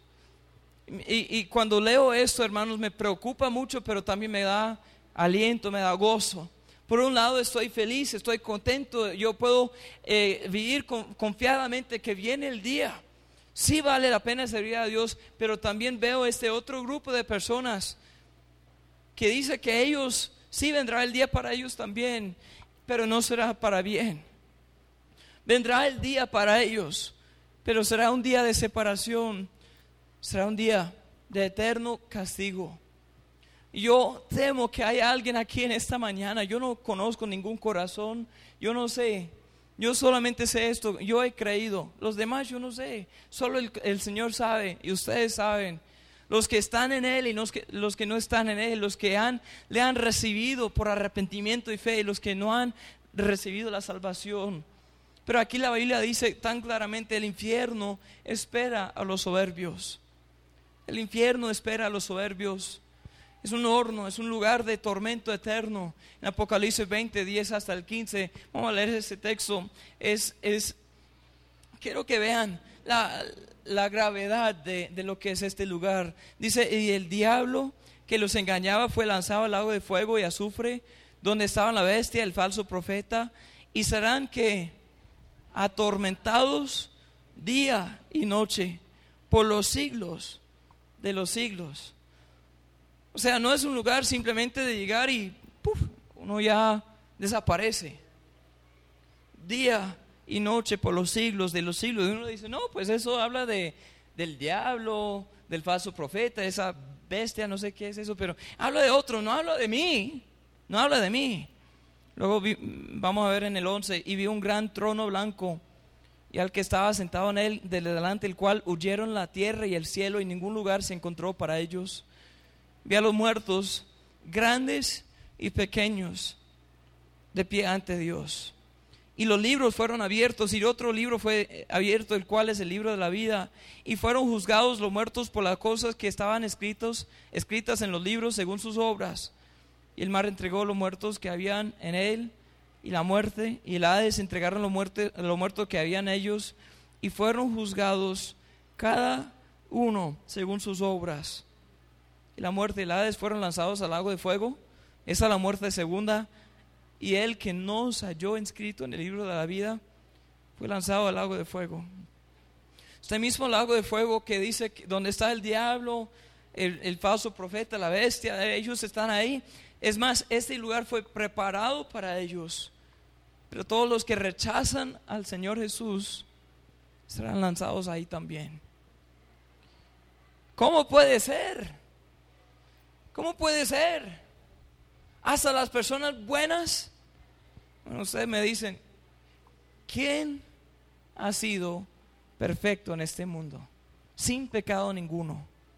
Y, y cuando leo esto, hermanos, me preocupa mucho, pero también me da aliento, me da gozo. Por un lado estoy feliz, estoy contento, yo puedo eh, vivir con, confiadamente que viene el día. Sí vale la pena servir a Dios, pero también veo este otro grupo de personas que dice que ellos, sí vendrá el día para ellos también, pero no será para bien. Vendrá el día para ellos, pero será un día de separación. Será un día de eterno castigo. Yo temo que hay alguien aquí en esta mañana. Yo no conozco ningún corazón. Yo no sé. Yo solamente sé esto. Yo he creído. Los demás yo no sé. Solo el, el Señor sabe. Y ustedes saben. Los que están en Él y los que, los que no están en Él. Los que han, le han recibido por arrepentimiento y fe. Y los que no han recibido la salvación. Pero aquí la Biblia dice tan claramente: el infierno espera a los soberbios. El infierno espera a los soberbios. Es un horno, es un lugar de tormento eterno. En Apocalipsis veinte, diez hasta el quince, vamos a leer ese texto. Es, es, quiero que vean la, la gravedad de, de lo que es este lugar. Dice: y el diablo que los engañaba fue lanzado al lago de fuego y azufre, donde estaban la bestia, el falso profeta, y serán que atormentados día y noche por los siglos de los siglos. O sea, no es un lugar simplemente de llegar y puff, uno ya desaparece. Día y noche por los siglos de los siglos. Y uno dice: no, pues eso habla de, del diablo, del falso profeta, esa bestia, no sé qué es eso, pero habla de otro, no habla de mí, no habla de mí. Luego vi, vamos a ver en el once: y vi un gran trono blanco, y al que estaba sentado en él, de delante el cual huyeron la tierra y el cielo, y ningún lugar se encontró para ellos. Vi a los muertos, grandes y pequeños, de pie ante Dios. Y los libros fueron abiertos, y otro libro fue abierto, el cual es el libro de la vida. Y fueron juzgados los muertos por las cosas que estaban escritos, escritas en los libros según sus obras. Y el mar entregó los muertos que habían en él, y la muerte y el Hades entregaron los muertos, los muertos que habían en ellos, y fueron juzgados cada uno según sus obras. Y la muerte y el Hades fueron lanzados al lago de fuego. Esa es la muerte segunda. Y el que no se halló inscrito en el libro de la vida fue lanzado al lago de fuego. Este mismo lago de fuego que dice que donde está el diablo, el, el falso profeta, la bestia, ellos están ahí. Es más, este lugar fue preparado para ellos. Pero todos los que rechazan al Señor Jesús serán lanzados ahí también. ¿Cómo puede ser? ¿Cómo puede ser? Hasta las personas buenas. Bueno, ustedes me dicen: ¿quién ha sido perfecto en este mundo? Sin pecado ninguno.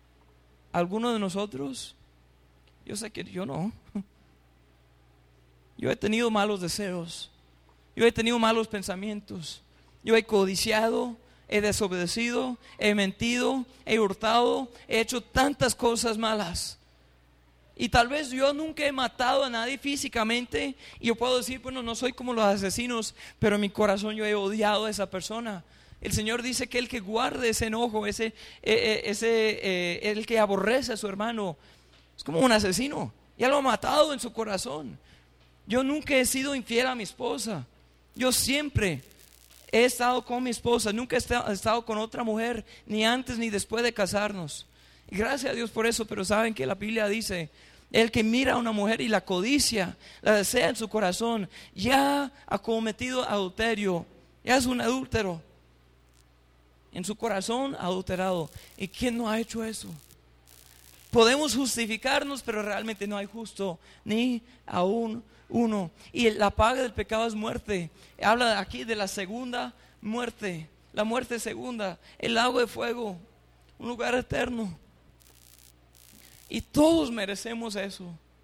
algunos de nosotros, yo sé que yo no, yo he tenido malos deseos, yo he tenido malos pensamientos, yo he codiciado, he desobedecido, he mentido, he hurtado, he hecho tantas cosas malas. Y tal vez yo nunca he matado a nadie físicamente, y yo puedo decir, bueno, no soy como los asesinos, pero en mi corazón yo he odiado a esa persona. El Señor dice que el que guarde ese enojo, ese, eh, ese eh, el que aborrece a su hermano, es como un asesino, ya lo ha matado en su corazón. Yo nunca he sido infiel a mi esposa, yo siempre he estado con mi esposa, nunca he estado con otra mujer, ni antes ni después de casarnos. Y gracias a Dios por eso, pero saben que la Biblia dice, el que mira a una mujer y la codicia, la desea en su corazón, ya ha cometido adulterio, ya es un adúltero. En su corazón adulterado. ¿Y quién no ha hecho eso? Podemos justificarnos, pero realmente no hay justo ni aún uno. Y la paga del pecado es muerte. Habla aquí de la segunda muerte, la muerte segunda, el lago de fuego, un lugar eterno. Y todos merecemos eso.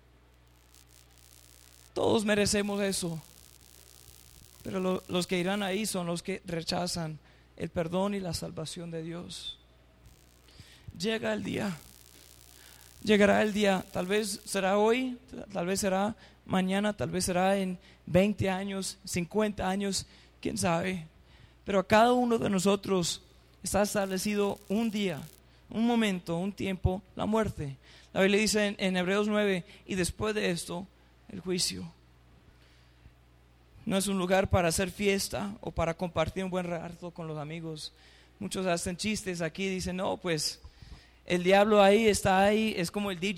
Todos merecemos eso. Pero lo, los que irán ahí son los que rechazan el perdón y la salvación de Dios. Llega el día. Llegará el día. Tal vez será hoy, tal vez será mañana, tal vez será en veinte años, cincuenta años, quién sabe. Pero a cada uno de nosotros está establecido un día, un momento, un tiempo, la muerte. La Biblia dice en, en Hebreos nueve, y después de esto, el juicio. No es un lugar para hacer fiesta o para compartir un buen rato con los amigos. Muchos hacen chistes aquí, dicen, no, pues el diablo ahí está ahí, es como el D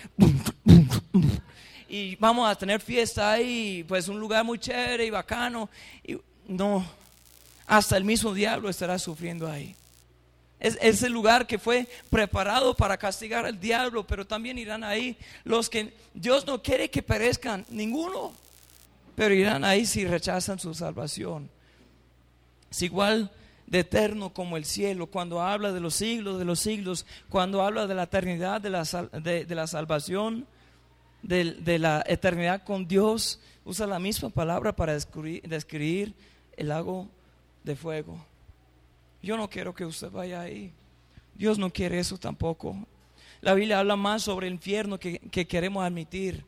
J. Y vamos a tener fiesta ahí, pues un lugar muy chévere y bacano. Y no, hasta el mismo diablo estará sufriendo ahí. Es, es el lugar que fue preparado para castigar al diablo, pero también irán ahí los que Dios no quiere que perezcan, ninguno, pero irán ahí si rechazan su salvación. Es igual de eterno como el cielo, cuando habla de los siglos de los siglos, cuando habla de la eternidad, de la, de, de la salvación, de, de la eternidad con Dios, usa la misma palabra para describir, describir el lago de fuego. Yo no quiero que usted vaya ahí. Dios no quiere eso tampoco. La Biblia habla más sobre el infierno que, que queremos admitir.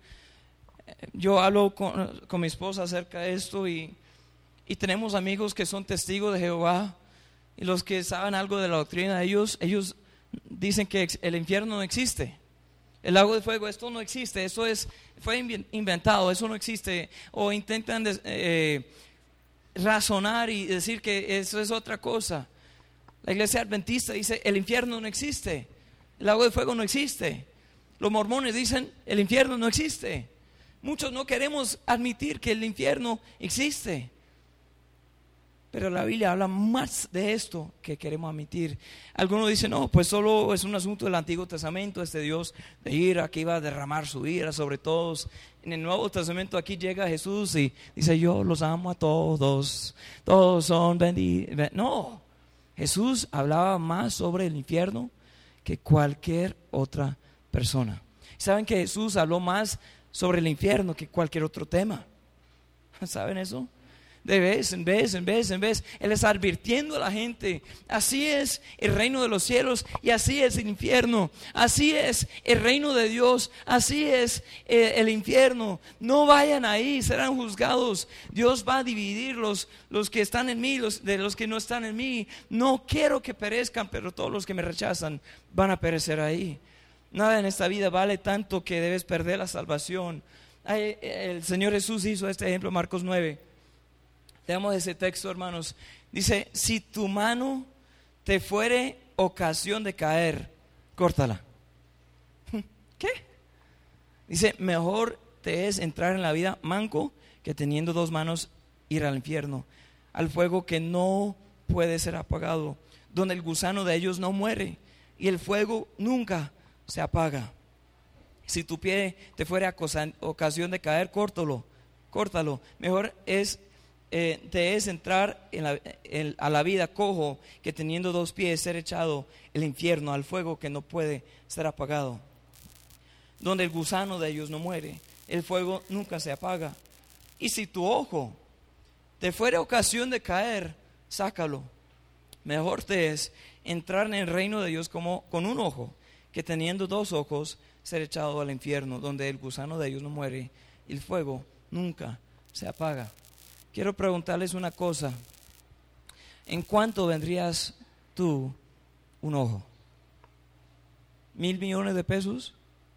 Yo hablo con, con mi esposa acerca de esto y, y tenemos amigos que son testigos de Jehová, y los que saben algo de la doctrina de ellos, ellos dicen que el infierno no existe. El lago de fuego, esto no existe, eso es, fue inventado, eso no existe. O intentan eh, razonar y decir que eso es otra cosa. La iglesia adventista dice el infierno no existe, el lago de fuego no existe. Los mormones dicen el infierno no existe. Muchos no queremos admitir que el infierno existe, pero la Biblia habla más de esto que queremos admitir. Algunos dicen no, pues solo es un asunto del Antiguo Testamento, este Dios de ira que iba a derramar su ira sobre todos. En el Nuevo Testamento aquí llega Jesús y dice yo los amo a todos, todos son benditos. No, Jesús hablaba más sobre el infierno que cualquier otra persona. ¿Saben que Jesús habló más sobre el infierno que cualquier otro tema? ¿Saben eso? De vez en vez, en vez, en vez, Él está advirtiendo a la gente. Así es el reino de los cielos y así es el infierno. Así es el reino de Dios, así es eh, el infierno. No vayan ahí, serán juzgados. Dios va a dividir los, los que están en mí los, de los que no están en mí. No quiero que perezcan, pero todos los que me rechazan van a perecer ahí. Nada en esta vida vale tanto que debes perder la salvación. Ay, el Señor Jesús hizo este ejemplo, Marcos nueve. Leamos ese texto, hermanos. Dice, si tu mano te fuere ocasión de caer, córtala. ¿Qué? Dice, mejor te es entrar en la vida manco que teniendo dos manos ir al infierno, al fuego que no puede ser apagado, donde el gusano de ellos no muere y el fuego nunca se apaga. Si tu pie te fuere ocasión de caer, córtalo, córtalo. Mejor es eh, te es entrar en la, en, a la vida cojo, que teniendo dos pies ser echado el infierno, al fuego que no puede ser apagado, donde el gusano de ellos no muere, el fuego nunca se apaga. Y si tu ojo te fuera ocasión de caer, sácalo. Mejor te es entrar en el reino de Dios como con un ojo, que teniendo dos ojos ser echado al infierno, donde el gusano de ellos no muere y el fuego nunca se apaga. Quiero preguntarles una cosa: ¿en cuánto vendrías tú un ojo? ¿Mil millones de pesos?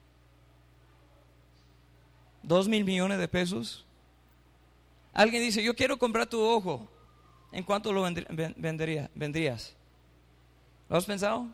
¿Dos mil millones de pesos? Alguien dice, yo quiero comprar tu ojo. ¿En cuánto lo vendría, vendrías? ¿Lo has pensado?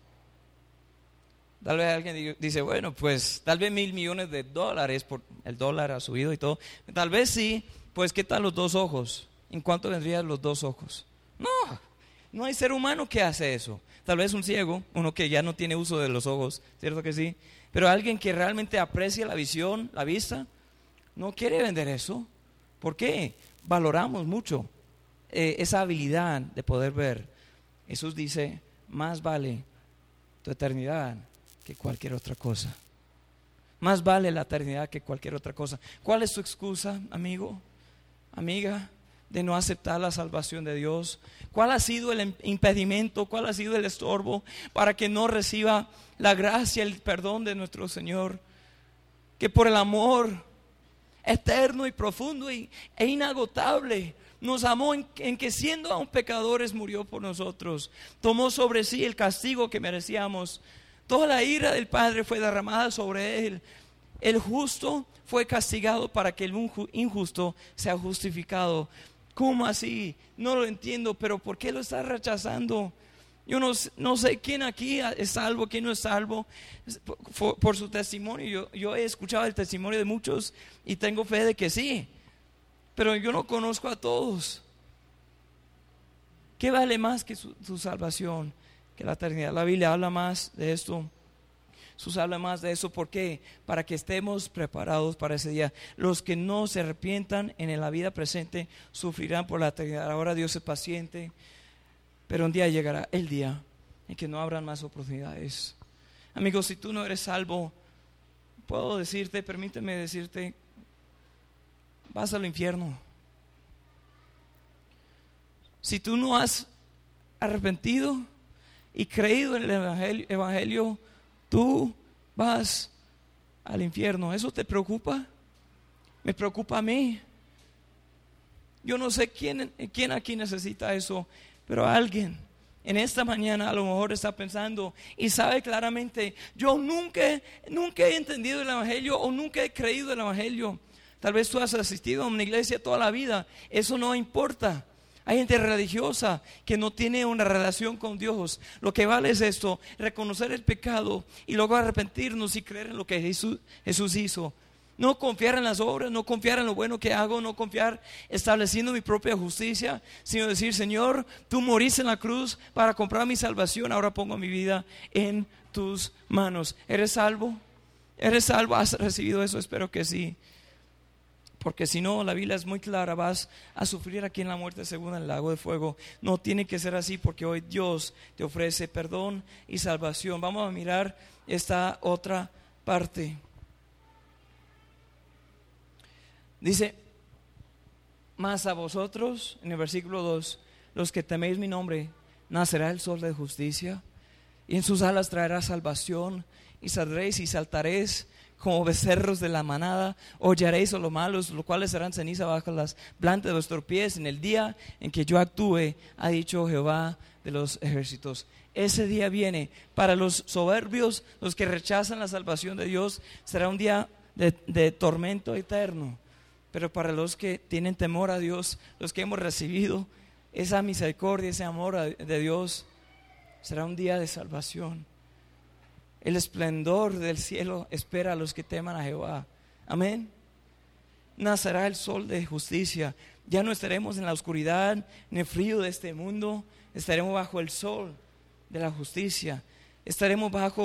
Tal vez alguien dice, bueno, pues tal vez mil millones de dólares, por el dólar ha subido y todo. Tal vez sí, pues ¿qué tal los dos ojos? ¿En cuánto vendrían los dos ojos? No, no hay ser humano que hace eso. Tal vez un ciego, uno que ya no tiene uso de los ojos, ¿cierto que sí? Pero alguien que realmente aprecia la visión, la vista, no quiere vender eso. ¿Por qué? Valoramos mucho eh, esa habilidad de poder ver. Jesús dice, más vale tu eternidad que cualquier otra cosa. Más vale la eternidad que cualquier otra cosa. ¿Cuál es tu excusa, amigo, amiga, de no aceptar la salvación de Dios? ¿Cuál ha sido el impedimento? ¿Cuál ha sido el estorbo para que no reciba la gracia, el perdón de nuestro Señor? Que por el amor eterno y profundo y, e inagotable nos amó, en, en que siendo aún pecadores murió por nosotros. Tomó sobre sí el castigo que merecíamos. Toda la ira del Padre fue derramada sobre Él. El justo fue castigado para que el injusto sea justificado. ¿Cómo así? No lo entiendo, pero ¿por qué lo está rechazando? Yo no, no sé quién aquí es salvo, quién no es salvo por, por, por su testimonio. Yo, yo he escuchado el testimonio de muchos y tengo fe de que sí, pero yo no conozco a todos. ¿Qué vale más que su, su salvación, que la eternidad? La Biblia habla más de esto. Jesús habla más de eso. ¿Por qué? Para que estemos preparados para ese día. Los que no se arrepientan en la vida presente sufrirán por la eternidad. Ahora Dios es paciente, pero un día llegará el día en que no habrán más oportunidades. Amigos, si tú no eres salvo, puedo decirte, permíteme decirte, vas al infierno. Si tú no has arrepentido y creído en el evangelio, evangelio, tú vas al infierno. ¿Eso te preocupa? Me preocupa a mí. Yo no sé quién, quién aquí necesita eso, pero alguien en esta mañana a lo mejor está pensando y sabe claramente, yo nunca, nunca he entendido el evangelio o nunca he creído el evangelio. Tal vez tú has asistido a una iglesia toda la vida, eso no importa. Hay gente religiosa que no tiene una relación con Dios. Lo que vale es esto, reconocer el pecado y luego arrepentirnos y creer en lo que Jesús, Jesús hizo. No confiar en las obras, no confiar en lo bueno que hago, no confiar estableciendo mi propia justicia, sino decir, Señor, tú moriste en la cruz para comprar mi salvación, ahora pongo mi vida en tus manos. ¿Eres salvo? ¿Eres salvo? ¿Has recibido eso? Espero que sí. Porque si no, la Biblia es muy clara, vas a sufrir aquí en la muerte segunda en el lago de fuego. No tiene que ser así, porque hoy Dios te ofrece perdón y salvación. Vamos a mirar esta otra parte. Dice, mas a vosotros, en el versículo dos, los que teméis mi nombre, nacerá el sol de justicia, y en sus alas traerá salvación, y saldréis y saltaréis como becerros de la manada, hollaréis a los malos, los cuales serán ceniza bajo las plantas de vuestros pies en el día en que yo actúe, ha dicho Jehová de los ejércitos. Ese día viene. Para los soberbios, los que rechazan la salvación de Dios, será un día de, de tormento eterno. Pero para los que tienen temor a Dios, los que hemos recibido esa misericordia, ese amor de Dios, será un día de salvación. El esplendor del cielo espera a los que teman a Jehová. Amén. Nacerá el sol de justicia. Ya no estaremos en la oscuridad, en el frío de este mundo. Estaremos bajo el sol de la justicia. Estaremos bajo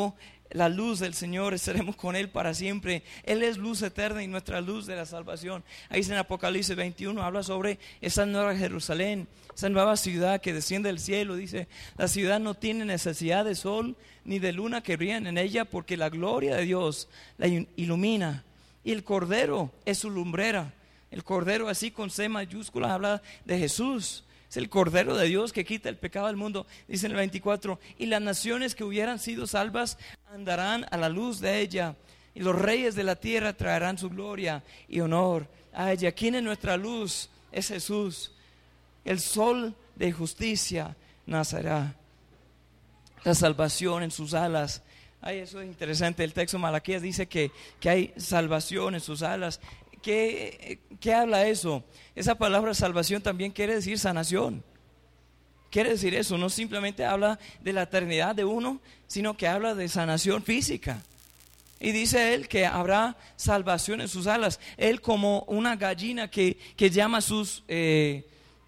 la luz del Señor, estaremos con Él para siempre. Él es luz eterna y nuestra luz de la salvación. Ahí en Apocalipsis veintiuno habla sobre esa nueva Jerusalén, esa nueva ciudad que desciende del cielo. Dice, la ciudad no tiene necesidad de sol ni de luna que brillen en ella, porque la gloria de Dios la ilumina, y el Cordero es su lumbrera. El Cordero, así con C mayúscula, habla de Jesús. Es el Cordero de Dios que quita el pecado del mundo. Dice en el veinticuatro, y las naciones que hubieran sido salvas andarán a la luz de ella, y los reyes de la tierra traerán su gloria y honor a ella. ¿Quién es nuestra luz? Es Jesús. El sol de justicia nacerá, la salvación en sus alas. Ay, eso es interesante. El texto de Malaquías dice que, que hay salvación en sus alas. ¿Qué, ¿Qué habla eso? Esa palabra salvación también quiere decir sanación. Quiere decir eso, no simplemente habla de la eternidad de uno, sino que habla de sanación física. Y dice él que habrá salvación en sus alas. Él, como una gallina que, que llama a sus eh,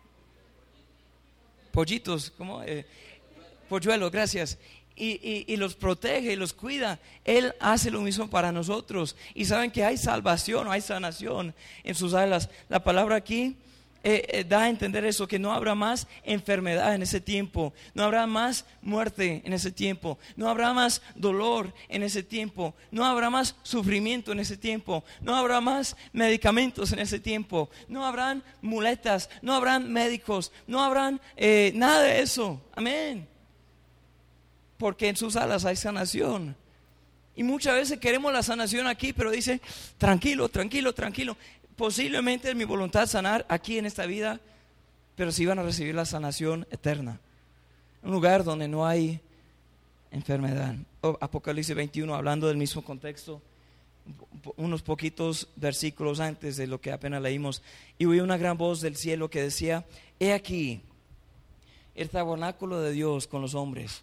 pollitos, ¿cómo? Eh, polluelos, gracias. Y, y, y los protege y los cuida. Él hace lo mismo para nosotros. Y saben que hay salvación o hay sanación en sus alas. La palabra aquí eh, eh, da a entender eso, que no habrá más enfermedad en ese tiempo, no habrá más muerte en ese tiempo, no habrá más dolor en ese tiempo, no habrá más sufrimiento en ese tiempo, no habrá más medicamentos en ese tiempo, no habrán muletas, no habrán médicos, no habrán eh, nada de eso. Amén. Porque en sus alas hay sanación. Y muchas veces queremos la sanación aquí, pero dice, tranquilo, tranquilo, tranquilo. Posiblemente es mi voluntad sanar aquí en esta vida, pero sí van a recibir la sanación eterna. Un lugar donde no hay enfermedad. Apocalipsis veintiuno, hablando del mismo contexto, unos poquitos versículos antes de lo que apenas leímos. Y oí una gran voz del cielo que decía, he aquí el tabernáculo de Dios con los hombres,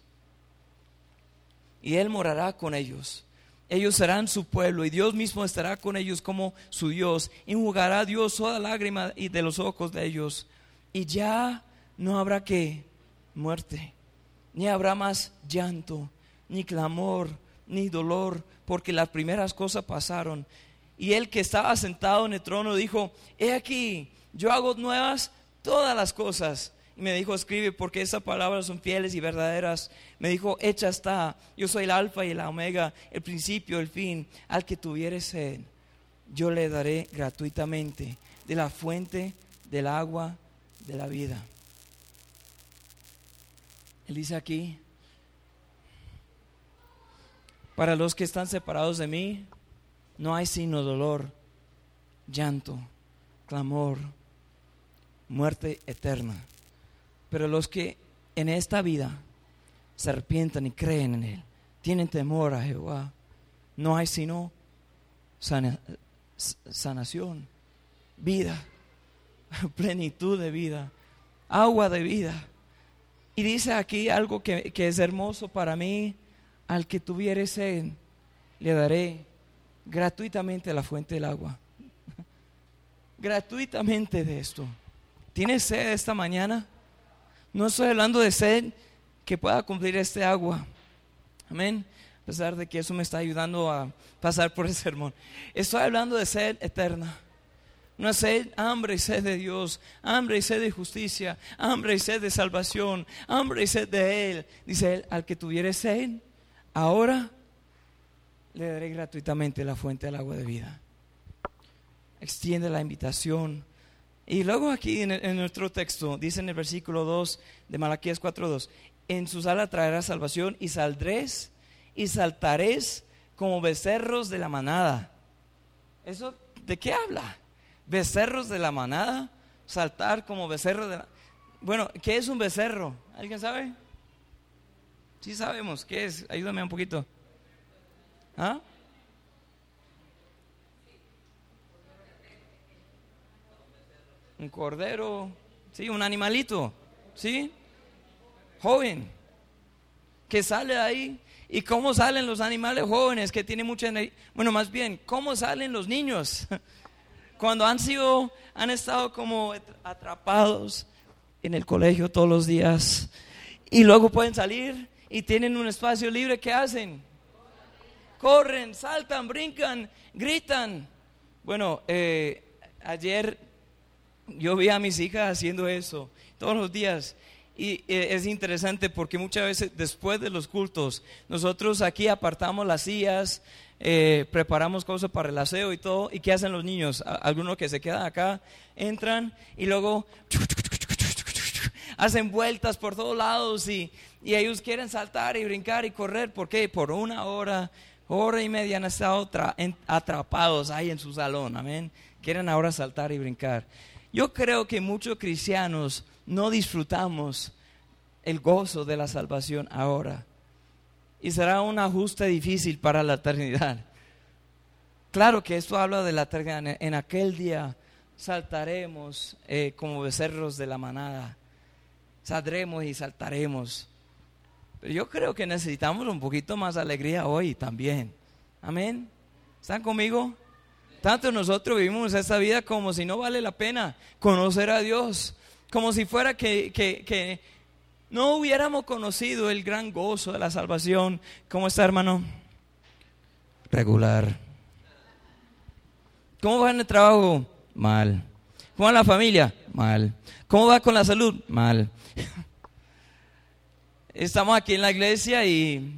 y Él morará con ellos. Ellos serán su pueblo, y Dios mismo estará con ellos como su Dios. Enjugará Dios toda lágrima y de los ojos de ellos. Y ya no habrá que muerte, ni habrá más llanto, ni clamor, ni dolor, porque las primeras cosas pasaron. Y el que estaba sentado en el trono dijo, he aquí, yo hago nuevas todas las cosas. Y me dijo, escribe, porque esas palabras son fieles y verdaderas. Me dijo, hecha está, yo soy el alfa y la omega, el principio, el fin. Al que tuviere sed, yo le daré gratuitamente de la fuente del agua de la vida. Él dice aquí, para los que están separados de mí, no hay sino dolor, llanto, clamor, muerte eterna. Pero los que en esta vida se arrepientan y creen en Él, tienen temor a Jehová, no hay sino sana, sanación, vida, plenitud de vida, agua de vida. Y dice aquí algo que, que es hermoso para mí: al que tuviere sed, le daré gratuitamente la fuente del agua. Gratuitamente de esto. ¿Tienes sed esta mañana? No estoy hablando de sed que pueda cumplir este agua. Amén. A pesar de que eso me está ayudando a pasar por el sermón. Estoy hablando de sed eterna. Una sed, hambre y sed de Dios, hambre y sed de justicia, hambre y sed de salvación, hambre y sed de Él. Dice Él, al que tuviere sed, ahora le daré gratuitamente la fuente del agua de vida. Extiende la invitación. Y luego aquí en, el, en nuestro texto, dice en el versículo dos de Malaquías cuatro dos, en sus alas traerás salvación y saldréis y saltaréis como becerros de la manada. ¿Eso de qué habla? Becerros de la manada, saltar como becerros de la... Bueno, ¿qué es un becerro? ¿Alguien sabe? Sí sabemos, ¿qué es? Ayúdame un poquito. ¿Ah? Un cordero, sí, un animalito, sí, joven, que sale de ahí. ¿Y cómo salen los animales jóvenes que tienen mucha energía? Bueno, más bien, ¿cómo salen los niños? Cuando han sido, han estado como atrapados en el colegio todos los días y luego pueden salir y tienen un espacio libre, ¿qué hacen? corren, saltan, brincan, gritan. Bueno, eh, ayer yo vi a mis hijas haciendo eso todos los días. Y eh, es interesante porque muchas veces después de los cultos, nosotros aquí apartamos las sillas, eh, preparamos cosas para el aseo y todo. ¿Y qué hacen los niños? Algunos que se quedan acá, entran y luego hacen vueltas por todos lados y, y ellos quieren saltar y brincar y correr. ¿Por qué? Por una hora, hora y media han estado tra- en, atrapados ahí en su salón, amén. Quieren ahora saltar y brincar. Yo creo que muchos cristianos no disfrutamos el gozo de la salvación ahora. Y será un ajuste difícil para la eternidad. Claro que esto habla de la eternidad. En aquel día saltaremos eh, como becerros de la manada. Saldremos y saltaremos. Pero yo creo que necesitamos un poquito más de alegría hoy también. Amén. ¿Están conmigo? Tanto nosotros vivimos esta vida como si no vale la pena conocer a Dios. Como si fuera que, que, que no hubiéramos conocido el gran gozo de la salvación. ¿Cómo está, hermano? Regular. ¿Cómo va en el trabajo? Mal. ¿Cómo va la familia? Mal. ¿Cómo va con la salud? Mal. Estamos aquí en la iglesia y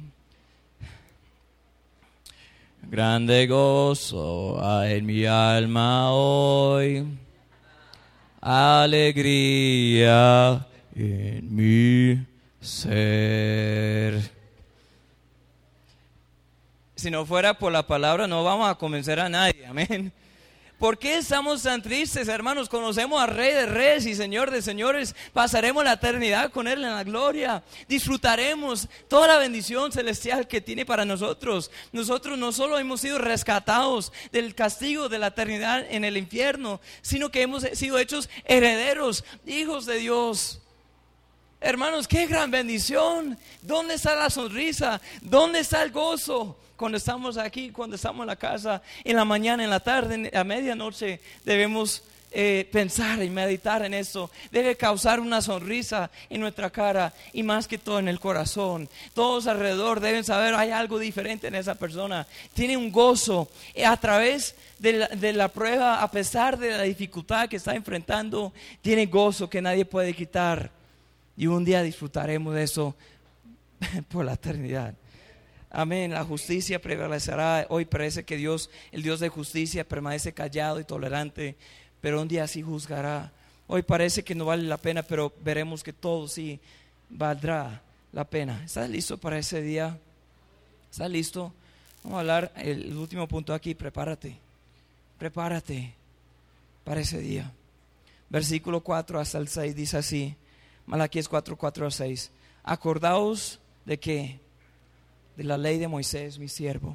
grande gozo hay en mi alma hoy, alegría en mi ser. Si no fuera por la palabra no vamos a convencer a nadie, amén. ¿Por qué estamos tan tristes, hermanos? Conocemos al Rey de Reyes y Señor de Señores. Pasaremos la eternidad con Él en la gloria. Disfrutaremos toda la bendición celestial que tiene para nosotros. Nosotros no solo hemos sido rescatados del castigo de la eternidad en el infierno, sino que hemos sido hechos herederos, hijos de Dios. Hermanos, qué gran bendición. ¿Dónde está la sonrisa? ¿Dónde está el gozo? Cuando estamos aquí, cuando estamos en la casa, en la mañana, en la tarde, a medianoche, debemos eh, pensar y meditar en eso. Debe causar una sonrisa en nuestra cara y más que todo en el corazón. Todos alrededor deben saber, hay algo diferente en esa persona. Tiene un gozo a través de la, de la prueba, a pesar de la dificultad que está enfrentando, tiene gozo que nadie puede quitar. Y un día disfrutaremos de eso por la eternidad. Amén, la justicia prevalecerá. Hoy parece que Dios, el Dios de justicia, permanece callado y tolerante, pero un día sí juzgará. Hoy parece que no vale la pena, pero veremos que todo sí valdrá la pena. ¿Estás listo para ese día? ¿Estás listo? Vamos a hablar, el último punto aquí, prepárate. Prepárate para ese día. Versículo cuatro hasta el seis dice así, Malaquías cuatro, cuatro a seis. Acordaos de que de la ley de Moisés, mi siervo,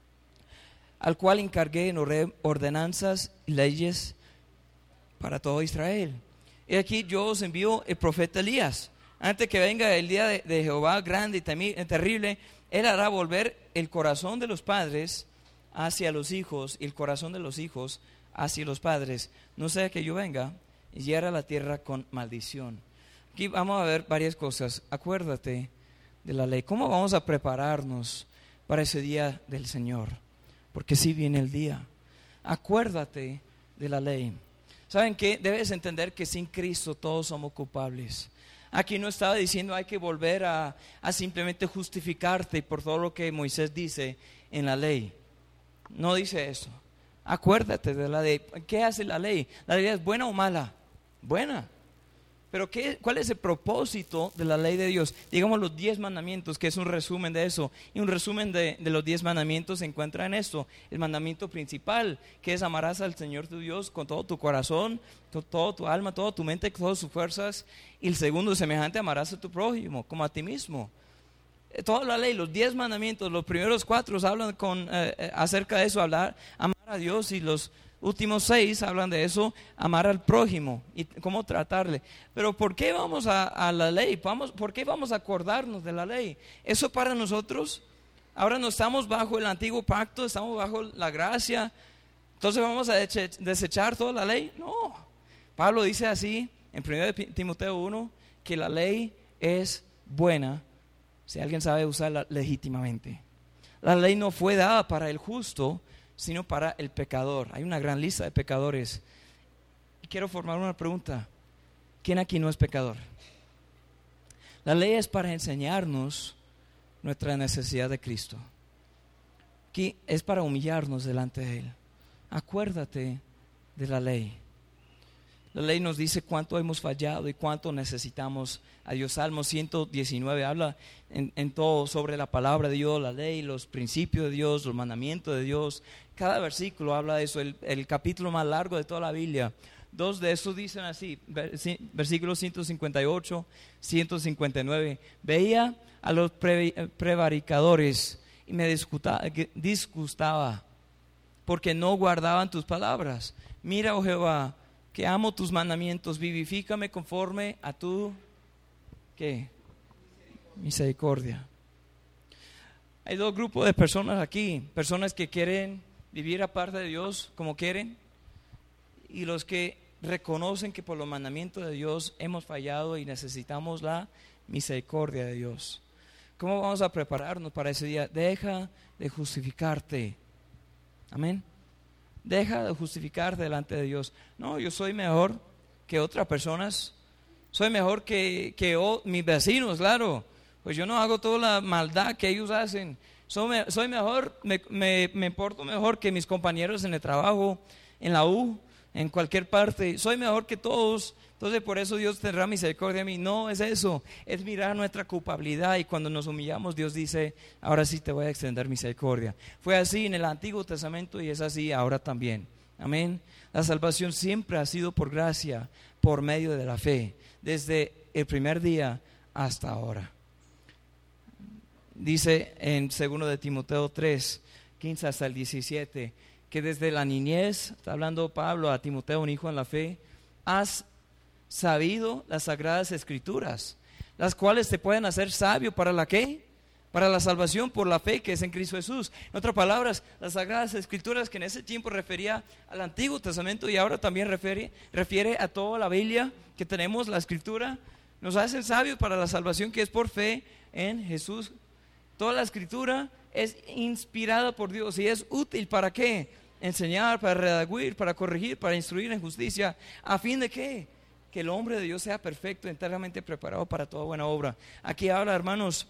al cual encargué en ordenanzas y leyes para todo Israel. Y aquí yo os envío el profeta Elías. Antes que venga el día de, de Jehová grande y temi- terrible, él hará volver el corazón de los padres hacia los hijos y el corazón de los hijos hacia los padres, no sea que yo venga y hiera la tierra con maldición. Aquí vamos a ver varias cosas. Acuérdate de la ley. ¿Cómo vamos a prepararnos para ese día del Señor? Porque sí viene el día. Acuérdate de la ley. ¿Saben qué? Debes entender que sin Cristo todos somos culpables. Aquí no estaba diciendo hay que volver a, a simplemente justificarte por todo lo que Moisés dice en la ley. No dice eso. Acuérdate de la ley. ¿Qué hace la ley? ¿La ley es buena o mala? Buena. Pero ¿qué, ¿cuál es el propósito de la ley de Dios? Digamos los diez mandamientos, que es un resumen de eso. Y un resumen de, de los diez mandamientos se encuentra en esto. El mandamiento principal, que es amarás al Señor tu Dios con todo tu corazón, con todo tu alma, toda tu mente, con todas tus fuerzas. Y el segundo, semejante, amarás a tu prójimo como a ti mismo. Toda la ley, los diez mandamientos, los primeros cuatro hablan con, eh, acerca de eso, hablar, amar a Dios, y los últimos seis hablan de eso, amar al prójimo y cómo tratarle. Pero ¿por qué vamos a, a la ley? Vamos, ¿por qué vamos a acordarnos de la ley? Eso para nosotros, ahora no estamos bajo el antiguo pacto, estamos bajo la gracia, entonces vamos a desechar toda la ley. No, Pablo dice así en primera de Timoteo uno, que la ley es buena si alguien sabe usarla legítimamente. La ley no fue dada para el justo, sino para el pecador. Hay una gran lista de pecadores. Y quiero formar una pregunta. ¿Quién aquí no es pecador? La ley es para enseñarnos nuestra necesidad de Cristo. Aquí es para humillarnos delante de Él. Acuérdate de la ley. La ley nos dice cuánto hemos fallado y cuánto necesitamos a Dios. Salmo ciento diecinueve habla en, en todo sobre la palabra de Dios, la ley, los principios de Dios, los mandamientos de Dios. Cada versículo habla de eso, el, el capítulo más largo de toda la Biblia. Dos de esos dicen así, versículos ciento cincuenta y ocho, ciento cincuenta y nueve. Veía a los pre, prevaricadores y me disgustaba, disgustaba porque no guardaban tus palabras. Mira, oh Jehová, que amo tus mandamientos, vivifícame conforme a tu ¿qué? Misericordia. Hay dos grupos de personas aquí, personas que quieren vivir aparte de Dios como quieren, y los que reconocen que por los mandamientos de Dios hemos fallado y necesitamos la misericordia de Dios. ¿Cómo vamos a prepararnos para ese día? Deja de justificarte. Amén. Deja de justificarte delante de Dios. No, yo soy mejor que otras personas. Soy mejor que, que oh, mis vecinos, claro. Pues yo no hago toda la maldad que ellos hacen. Soy, me, soy mejor, me, me, me porto mejor que mis compañeros en el trabajo, en la U, en cualquier parte. Soy mejor que todos. Entonces por eso Dios tendrá misericordia de mí. No es eso, es mirar nuestra culpabilidad, y cuando nos humillamos Dios dice, ahora sí te voy a extender misericordia. Fue así en el Antiguo Testamento y es así ahora también. Amén. La salvación siempre ha sido por gracia, por medio de la fe, desde el primer día hasta ahora. Dice en segundo de Timoteo tres, quince hasta el diecisiete, que desde la niñez, está hablando Pablo a Timoteo, un hijo en la fe, has sabido las sagradas escrituras, las cuales te pueden hacer sabio para la ¿qué? Para la salvación por la fe que es en Cristo Jesús. En otras palabras, las sagradas escrituras, que en ese tiempo refería al Antiguo Testamento y ahora también refiere, refiere a toda la Biblia que tenemos, la escritura, nos hacen sabios para la salvación que es por fe en Jesús. Toda la escritura es inspirada por Dios y es útil para ¿qué? Enseñar, para redarguir, para corregir, para instruir en justicia, a fin de ¿qué? Que el hombre de Dios sea perfecto, enteramente preparado para toda buena obra. Aquí habla, hermanos,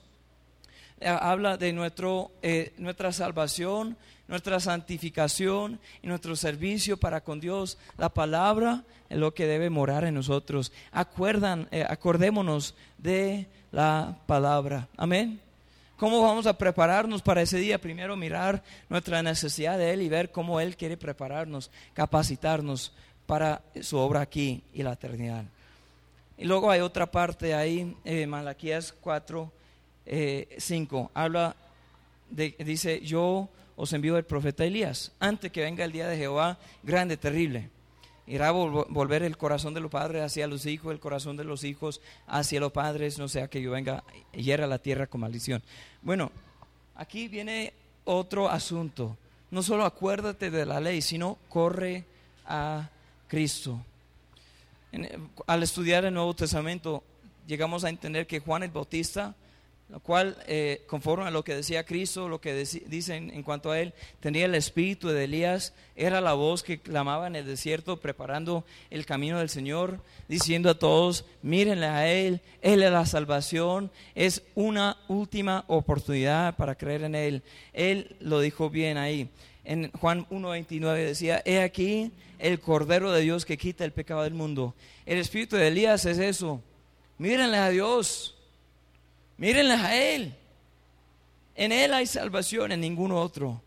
habla de nuestro, eh, nuestra salvación, nuestra santificación y nuestro servicio para con Dios. La palabra es lo que debe morar en nosotros. Acuerdan, eh, acordémonos de la palabra. Amén. ¿Cómo vamos a prepararnos para ese día? Primero mirar nuestra necesidad de Él y ver cómo Él quiere prepararnos, capacitarnos para su obra aquí y la eternidad. Y luego hay otra parte ahí, eh, Malaquías cuatro, cinco, habla de, dice, yo os envío el profeta Elías, antes que venga el día de Jehová grande, terrible. Irá a vol- volver el corazón de los padres hacia los hijos, el corazón de los hijos hacia los padres, no sea que yo venga y hiera la tierra con maldición. Bueno, aquí viene otro asunto. No solo acuérdate de la ley, sino corre a Cristo. En, al estudiar el Nuevo Testamento llegamos a entender que Juan el Bautista, lo cual eh, conforme a lo que decía Cristo, lo que dec- dicen en cuanto a él, tenía el espíritu de Elías, era la voz que clamaba en el desierto preparando el camino del Señor, diciendo a todos, mírenle a él, él es la salvación, es una última oportunidad para creer en él. Él lo dijo bien ahí. En Juan uno veintinueve decía, he aquí el Cordero de Dios que quita el pecado del mundo. El espíritu de Elías es eso. Mírenle a Dios, mírenle a Él. En Él hay salvación, en ninguno otro.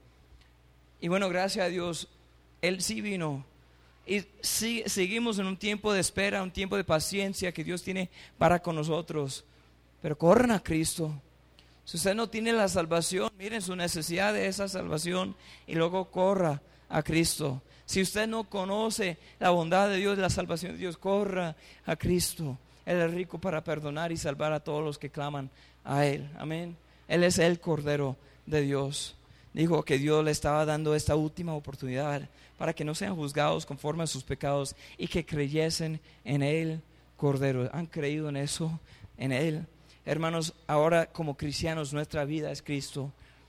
Y bueno, gracias a Dios, Él sí vino. Y sí, seguimos en un tiempo de espera, un tiempo de paciencia que Dios tiene para con nosotros. Pero corran a Cristo. Si usted no tiene la salvación, miren su necesidad de esa salvación y luego corra a Cristo. Si usted no conoce la bondad de Dios, la salvación de Dios, corra a Cristo. Él es rico para perdonar y salvar a todos los que claman a Él. Amén. Él es el Cordero de Dios. Dijo que Dios le estaba dando esta última oportunidad para que no sean juzgados conforme a sus pecados y que creyesen en el Cordero. ¿Han creído en eso? En Él. Hermanos, ahora como cristianos nuestra vida es Cristo.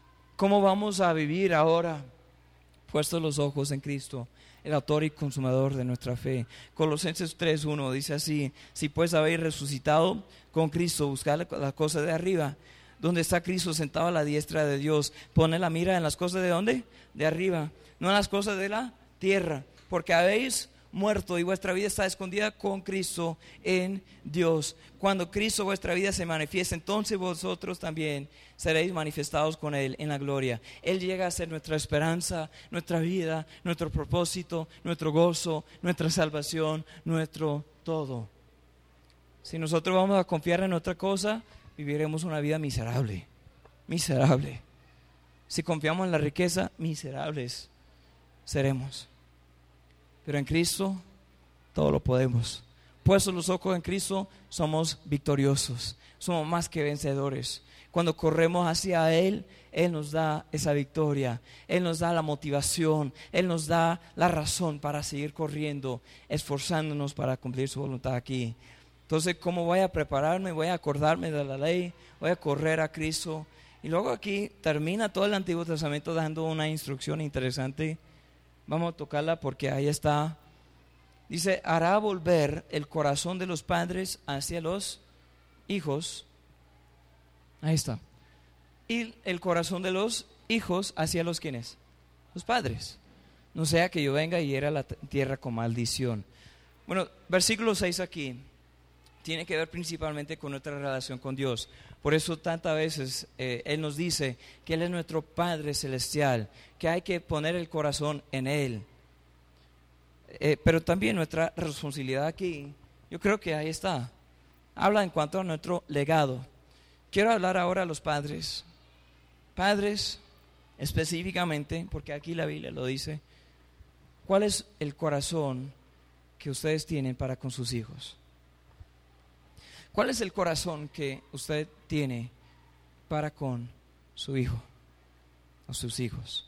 ¿Cómo vamos a vivir ahora? Puestos los ojos en Cristo, el autor y consumador de nuestra fe. Colosenses tres uno dice así: si pues habéis resucitado con Cristo, buscad las cosas de arriba, donde está Cristo sentado a la diestra de Dios. Pone la mira en las cosas de ¿dónde? De arriba, no en las cosas de la tierra, porque habéis muerto y vuestra vida está escondida con Cristo en Dios. Cuando Cristo vuestra vida se manifieste, entonces vosotros también seréis manifestados con Él en la gloria. Él llega a ser nuestra esperanza, nuestra vida, nuestro propósito, nuestro gozo, nuestra salvación, nuestro todo. Si nosotros vamos a confiar en otra cosa, viviremos una vida miserable, miserable. Si confiamos en la riqueza, miserables seremos. Pero en Cristo todo lo podemos. Puestos los ojos en Cristo, somos victoriosos, somos más que vencedores. Cuando corremos hacia Él, Él nos da esa victoria, Él nos da la motivación, Él nos da la razón para seguir corriendo, esforzándonos para cumplir su voluntad aquí. Entonces, ¿cómo voy a prepararme? Voy a acordarme de la ley, voy a correr a Cristo. Y luego aquí termina todo el Antiguo Testamento dando una instrucción interesante. Vamos a tocarla porque ahí está. Dice, hará volver el corazón de los padres hacia los hijos. Ahí está. Y el corazón de los hijos hacia los ¿quiénes? Los padres. No sea que yo venga y hiera la tierra con maldición. Bueno, versículo seis aquí tiene que ver principalmente con nuestra relación con Dios. Por eso tantas veces eh, Él nos dice que Él es nuestro Padre Celestial, que hay que poner el corazón en Él. Eh, pero también nuestra responsabilidad aquí, yo creo que ahí está. Habla en cuanto a nuestro legado. Quiero hablar ahora a los padres. Padres, específicamente, porque aquí la Biblia lo dice. ¿Cuál es el corazón que ustedes tienen para con sus hijos? ¿Cuál es el corazón que usted tiene para con su hijo o sus hijos?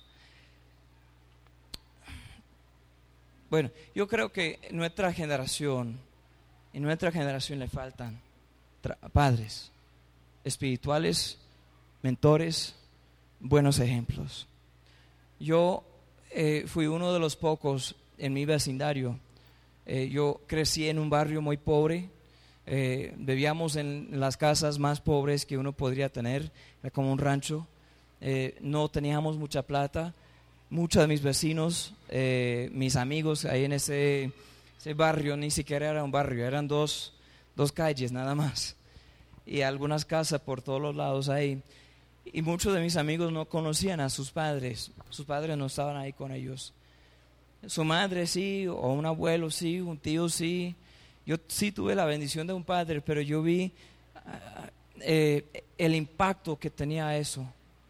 Bueno, yo creo que en nuestra generación, en nuestra generación le faltan padres espirituales, mentores, buenos ejemplos. Yo eh, fui uno de los pocos en mi vecindario. Eh, yo crecí en un barrio muy pobre. Eh, vivíamos en las casas más pobres que uno podría tener, era como un rancho. Eh, no teníamos mucha plata. Muchos de mis vecinos, eh, mis amigos ahí en ese, ese barrio, ni siquiera era un barrio, eran dos, dos calles nada más, y algunas casas por todos los lados ahí. Y muchos de mis amigos no conocían a sus padres, sus padres no estaban ahí con ellos. Su madre sí, o un abuelo sí, un tío sí. Yo sí tuve la bendición de un padre, pero yo vi uh, eh, el impacto que tenía eso,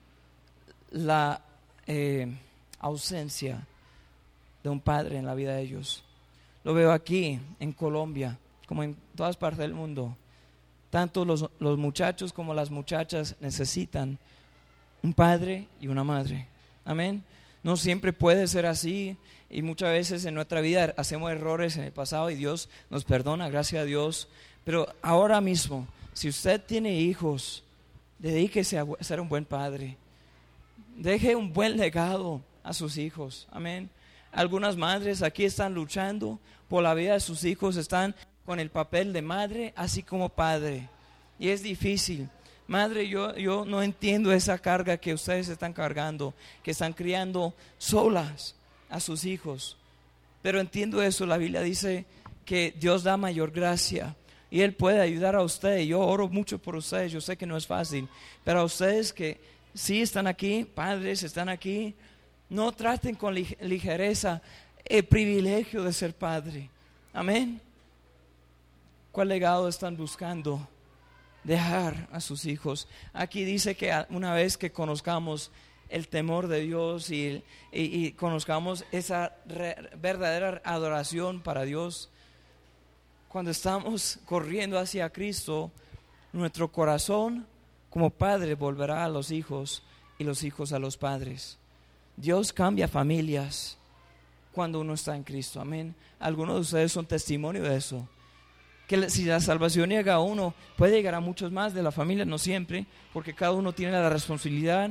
la eh, ausencia de un padre en la vida de ellos. Lo veo aquí en Colombia, como en todas partes del mundo. Tanto los, los muchachos como las muchachas necesitan un padre y una madre. Amén. No siempre puede ser así. Y muchas veces en nuestra vida hacemos errores en el pasado y Dios nos perdona, gracias a Dios. Pero ahora mismo, si usted tiene hijos, dedíquese a ser un buen padre. Deje un buen legado a sus hijos. Amén. Algunas madres aquí están luchando por la vida de sus hijos, están con el papel de madre así como padre. Y es difícil. Madre, yo, yo no entiendo esa carga que ustedes están cargando, que están criando solas a sus hijos, pero entiendo eso. La Biblia dice que Dios da mayor gracia y Él puede ayudar a ustedes. Yo oro mucho por ustedes, yo sé que no es fácil, pero a ustedes que sí están aquí, padres están aquí, no traten con ligereza el privilegio de ser padre. Amén. ¿Cuál legado están buscando dejar a sus hijos? Aquí dice que una vez que conozcamos el temor de Dios y, y, y conozcamos esa re, verdadera adoración para Dios, cuando estamos corriendo hacia Cristo, nuestro corazón como padre volverá a los hijos y los hijos a los padres. Dios cambia familias cuando uno está en Cristo. Amén. Algunos de ustedes son testimonio de eso. Que si la salvación llega a uno, puede llegar a muchos más de la familia, no siempre, porque cada uno tiene la responsabilidad,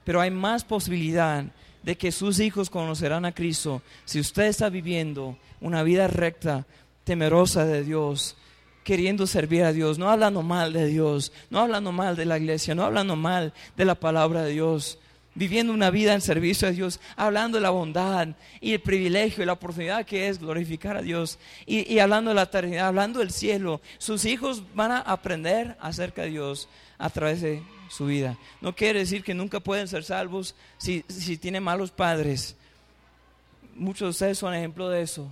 pero hay más posibilidad de que sus hijos conocerán a Cristo si usted está viviendo una vida recta, temerosa de Dios, queriendo servir a Dios, no hablando mal de Dios, no hablando mal de la iglesia, no hablando mal de la palabra de Dios, viviendo una vida en servicio a Dios, hablando de la bondad y el privilegio y la oportunidad que es glorificar a Dios, y, y hablando de la eternidad, hablando del cielo. Sus hijos van a aprender acerca de Dios a través de su vida. No quiere decir que nunca pueden ser salvos si, si tienen malos padres. Muchos de ustedes son ejemplo de eso,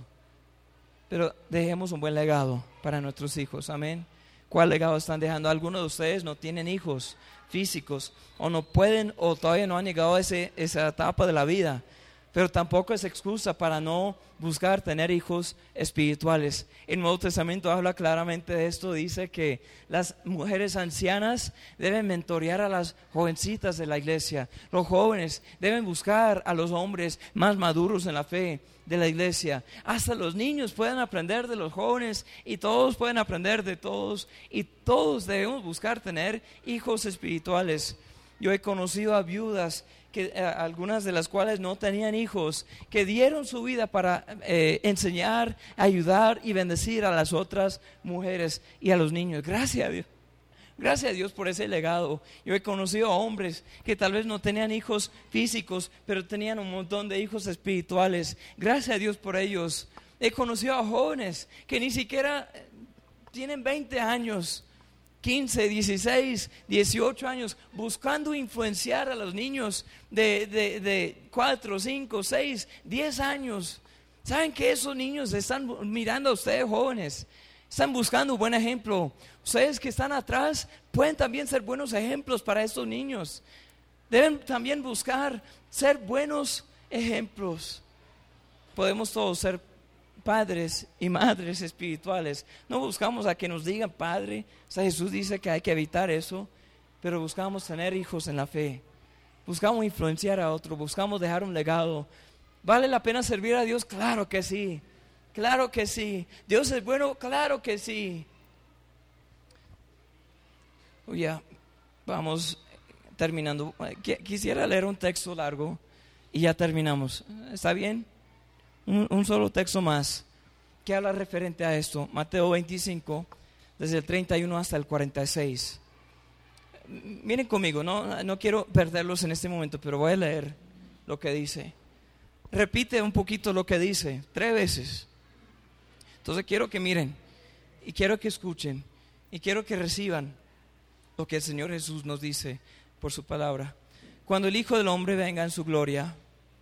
pero dejemos un buen legado para nuestros hijos. Amén. ¿Cuál legado están dejando? Algunos de ustedes no tienen hijos físicos, o no pueden, o todavía no han llegado a ese, esa etapa de la vida, pero tampoco es excusa para no buscar tener hijos espirituales. El Nuevo Testamento habla claramente de esto. Dice que las mujeres ancianas deben mentorear a las jovencitas de la iglesia. Los jóvenes deben buscar a los hombres más maduros en la fe de la iglesia. Hasta los niños pueden aprender de los jóvenes, y todos pueden aprender de todos, y todos debemos buscar tener hijos espirituales. Yo he conocido a viudas, que, eh, algunas de las cuales no tenían hijos, que dieron su vida para eh, enseñar, ayudar y bendecir a las otras mujeres y a los niños. Gracias a Dios. Gracias a Dios por ese legado. Yo he conocido a hombres que tal vez no tenían hijos físicos, pero tenían un montón de hijos espirituales. Gracias a Dios por ellos. He conocido a jóvenes que ni siquiera tienen veinte años, quince, dieciséis, dieciocho años, buscando influenciar a los niños de, de, de cuatro, cinco, seis, diez años. ¿Saben que esos niños están mirando a ustedes, jóvenes? Están buscando un buen ejemplo. Ustedes que están atrás pueden también ser buenos ejemplos para estos niños. Deben también buscar ser buenos ejemplos. Podemos todos ser padres y madres espirituales. No buscamos a que nos digan padre. O sea, Jesús dice que hay que evitar eso, pero buscamos tener hijos en la fe. Buscamos influenciar a otros, buscamos dejar un legado. ¿Vale la pena servir a Dios? Claro que sí. Claro que sí. ¿Dios es bueno? Claro que sí. Oh, ya, vamos terminando. Quisiera leer un texto largo y ya terminamos. ¿Está bien? Un, un solo texto más que habla referente a esto. Mateo veinticinco, desde el treinta y uno hasta el cuarenta y seis. Miren conmigo, no, no quiero perderlos en este momento, pero voy a leer lo que dice. Repite un poquito lo que dice, tres veces. Entonces quiero que miren, y quiero que escuchen, y quiero que reciban lo que el Señor Jesús nos dice por su palabra. Cuando el Hijo del Hombre venga en su gloria,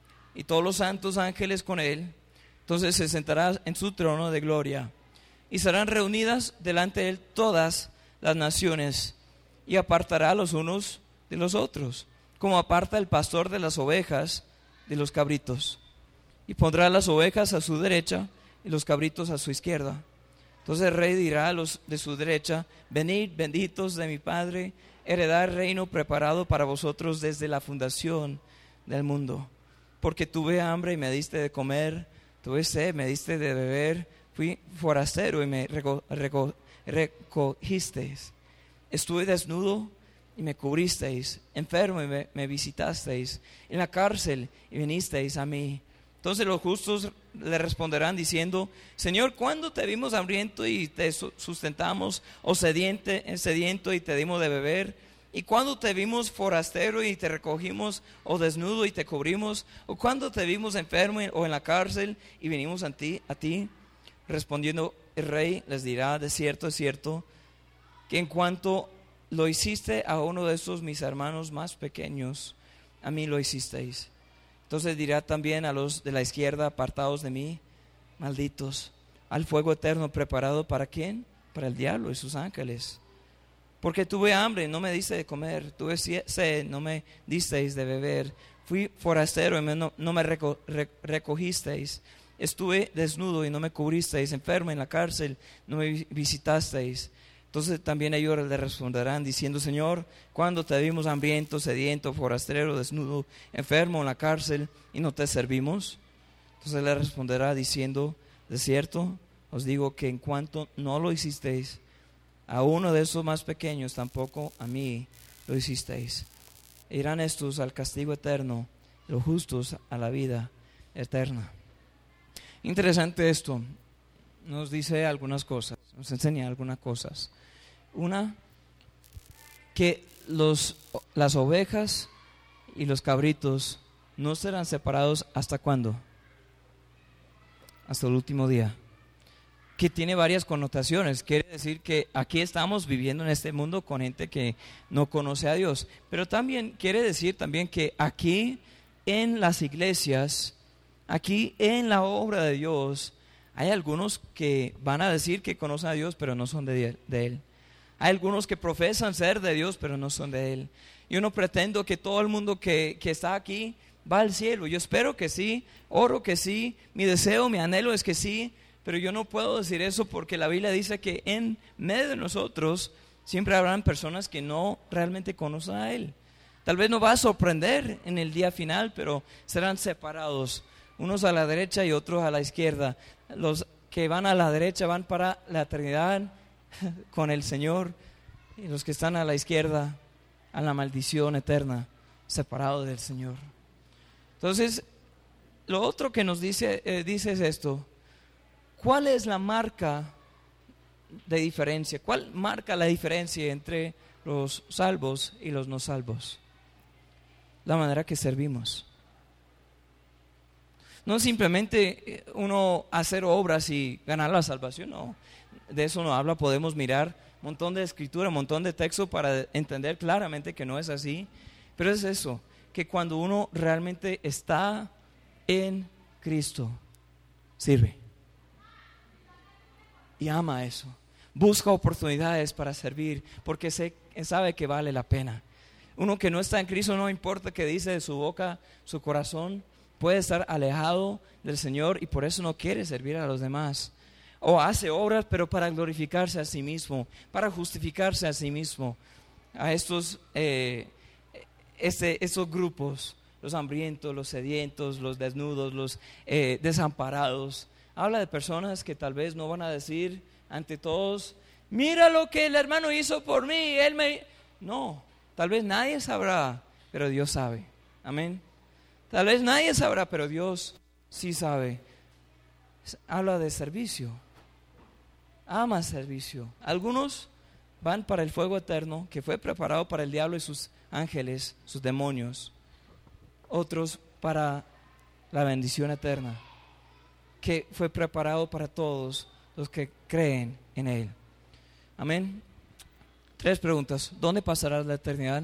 y todos los santos ángeles con él, entonces se sentará en su trono de gloria, y serán reunidas delante de él todas las naciones, y apartará a los unos de los otros, como aparta el pastor de las ovejas de los cabritos, y pondrá las ovejas a su derecha y los cabritos a su izquierda. Entonces el rey dirá a los de su derecha: venid, benditos de mi Padre, heredad el reino preparado para vosotros desde la fundación del mundo. Porque tuve hambre y me diste de comer, tuve sed, me diste de beber, fui forastero y me reco- reco- recogisteis, estuve desnudo y me cubristeis, enfermo y me, me visitasteis, en la cárcel y vinisteis a mí. Entonces los justos le responderán diciendo: Señor, ¿cuándo te vimos hambriento y te sustentamos, o sediente, sediento y te dimos de beber? ¿Y cuándo te vimos forastero y te recogimos, o desnudo y te cubrimos? ¿O cuándo te vimos enfermo o en la cárcel y vinimos a ti, a ti? Respondiendo el rey les dirá: de cierto, es cierto, que en cuanto lo hiciste a uno de estos mis hermanos más pequeños, a mí lo hicisteis. Entonces dirá también a los de la izquierda: apartados de mí, malditos, al fuego eterno preparado ¿para quién? Para el diablo y sus ángeles. Porque tuve hambre, no me diste de comer, tuve sed, no me disteis de beber, fui forastero y me, no, no me reco, re, recogisteis, estuve desnudo y no me cubristeis, enfermo en la cárcel, no me visitasteis. Entonces también ellos le responderán diciendo: Señor, ¿cuándo te vimos hambriento, sediento, forastero, desnudo, enfermo en la cárcel y no te servimos? Entonces le responderá diciendo: de cierto, os digo que en cuanto no lo hicisteis a uno de esos más pequeños, tampoco a mí lo hicisteis. irán estos al castigo eterno, los justos a la vida eterna. Interesante esto, nos dice algunas cosas, nos enseña algunas cosas. Una, que los, las ovejas y los cabritos no serán separados ¿hasta cuándo? Hasta el último día. Que tiene varias connotaciones. Quiere decir que aquí estamos viviendo en este mundo con gente que no conoce a Dios. Pero también quiere decir también que aquí en las iglesias, aquí en la obra de Dios, hay algunos que van a decir que conocen a Dios, pero no son de, de Él. Hay algunos que profesan ser de Dios, pero no son de Él. Yo no pretendo que todo el mundo que, que está aquí va al cielo. Yo espero que sí, oro que sí, mi deseo, mi anhelo es que sí, pero yo no puedo decir eso porque la Biblia dice que en medio de nosotros siempre habrán personas que no realmente conocen a Él. Tal vez no va a sorprender en el día final, pero serán separados, unos a la derecha y otros a la izquierda. Los que van a la derecha van para la eternidad con el Señor, y los que están a la izquierda a la maldición eterna, separados del Señor. Entonces, lo otro que nos dice, eh, dice es esto: ¿cuál es la marca de diferencia? ¿Cuál marca la diferencia entre los salvos y los no salvos? La manera que servimos. No simplemente uno hacer obras y ganar la salvación, no. De eso no habla. Podemos mirar un montón de escritura, un montón de texto para entender claramente que no es así. Pero es eso, que cuando uno realmente está en Cristo, sirve. Y ama eso. Busca oportunidades para servir porque se, sabe que vale la pena. Uno que no está en Cristo, no importa que dice de su boca, su corazón, puede estar alejado del Señor y por eso no quiere servir a los demás. O hace obras pero para glorificarse a sí mismo, para justificarse a sí mismo. A estos, eh, este, estos grupos, los hambrientos, los sedientos, los desnudos, los eh, desamparados. Habla de personas que tal vez no van a decir ante todos: mira lo que el hermano hizo por mí, él me... No, tal vez nadie sabrá, pero Dios sabe. Amén. Tal vez nadie sabrá, pero Dios sí sabe. Habla de servicio. Ama servicio. Algunos van para el fuego eterno que fue preparado para el diablo y sus ángeles, sus demonios. Otros para la bendición eterna que fue preparado para todos los que creen en Él. Amén. Tres preguntas. ¿Dónde pasará la eternidad?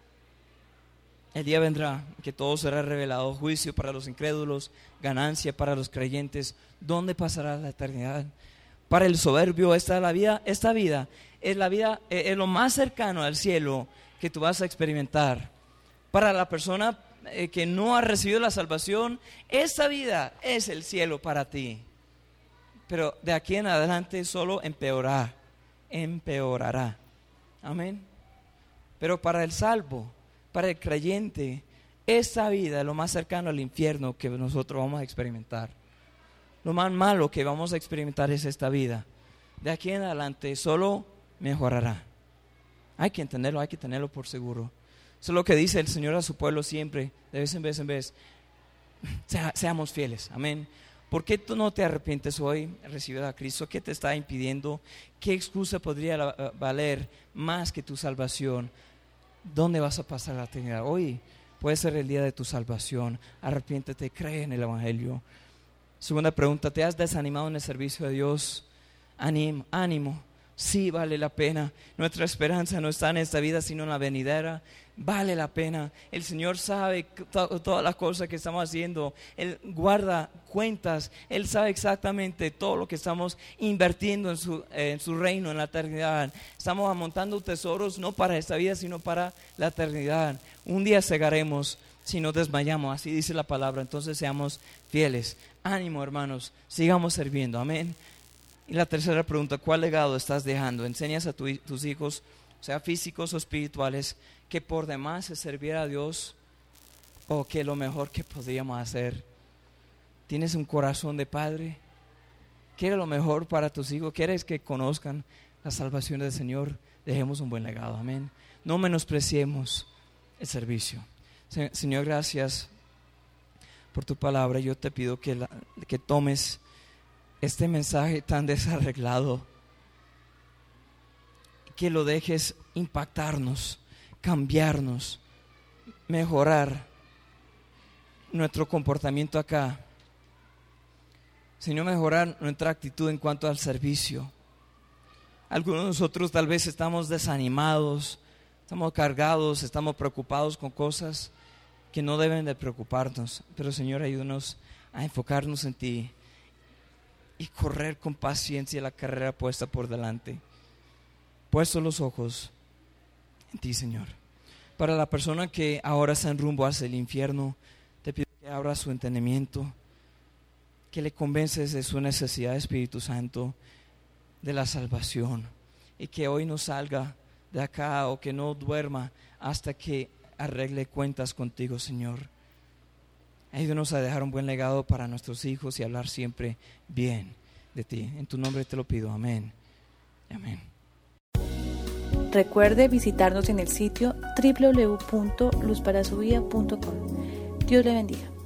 El día vendrá que todo será revelado: juicio para los incrédulos, ganancia para los creyentes. ¿Dónde pasará la eternidad? Para el soberbio, esta, la vida, esta vida es la vida, es lo más cercano al cielo que tú vas a experimentar. Para la persona eh, que no ha recibido la salvación, esta vida es el cielo para ti. Pero de aquí en adelante solo empeorará, empeorará. Amén. Pero para el salvo, para el creyente, esta vida es lo más cercano al infierno que nosotros vamos a experimentar. Lo más malo que vamos a experimentar es esta vida. De aquí en adelante solo mejorará. Hay que entenderlo, hay que tenerlo por seguro. Eso es lo que dice el Señor a su pueblo siempre, de vez en vez en vez. Sea, seamos fieles, amén. ¿Por qué tú no te arrepientes hoy de recibir a Cristo? ¿Qué te está impidiendo? ¿Qué excusa podría valer más que tu salvación? ¿Dónde vas a pasar la eternidad? Hoy puede ser el día de tu salvación. Arrepiéntete, cree en el Evangelio. Segunda pregunta: ¿te has desanimado en el servicio de Dios? Ánimo, ánimo. Sí, vale la pena. Nuestra esperanza no está en esta vida, sino en la venidera. Vale la pena. El Señor sabe to- todas las cosas que estamos haciendo. Él guarda cuentas. Él sabe exactamente todo lo que estamos invirtiendo en su, eh, en su reino, en la eternidad. Estamos amontando tesoros no para esta vida, sino para la eternidad. Un día cegaremos si no desmayamos. Así dice la palabra. Entonces seamos fieles. Ánimo, hermanos. Sigamos sirviendo. Amén. Y la tercera pregunta: ¿cuál legado estás dejando? ¿Enseñas a tu, tus hijos, sea físicos o espirituales, que por demás se servir a Dios, o que lo mejor que podríamos hacer? ¿Tienes un corazón de padre? ¿Quieres lo mejor para tus hijos? ¿Quieres que conozcan la salvación del Señor? Dejemos un buen legado, amén. No menospreciemos el servicio. Señor, gracias por tu palabra. Yo te pido que, la, que tomes este mensaje tan desarreglado, que lo dejes impactarnos, cambiarnos, mejorar nuestro comportamiento acá. Señor, mejorar nuestra actitud en cuanto al servicio. Algunos de nosotros tal vez estamos desanimados, estamos cargados, estamos preocupados con cosas que no deben de preocuparnos. Pero Señor, ayúdanos a enfocarnos en ti y correr con paciencia la carrera puesta por delante. Puestos los ojos en ti, Señor. Para la persona que ahora está en rumbo hacia el infierno, te pido que abra su entendimiento, que le convences de su necesidad, Espíritu Santo, de la salvación, y que hoy no salga de acá o que no duerma hasta que arregle cuentas contigo, Señor. Ayúdanos a dejar un buen legado para nuestros hijos y hablar siempre bien de ti. En tu nombre te lo pido. Amén. Amén. Recuerde visitarnos en el sitio doble u doble u doble u punto luz para su vida punto com. Dios le bendiga.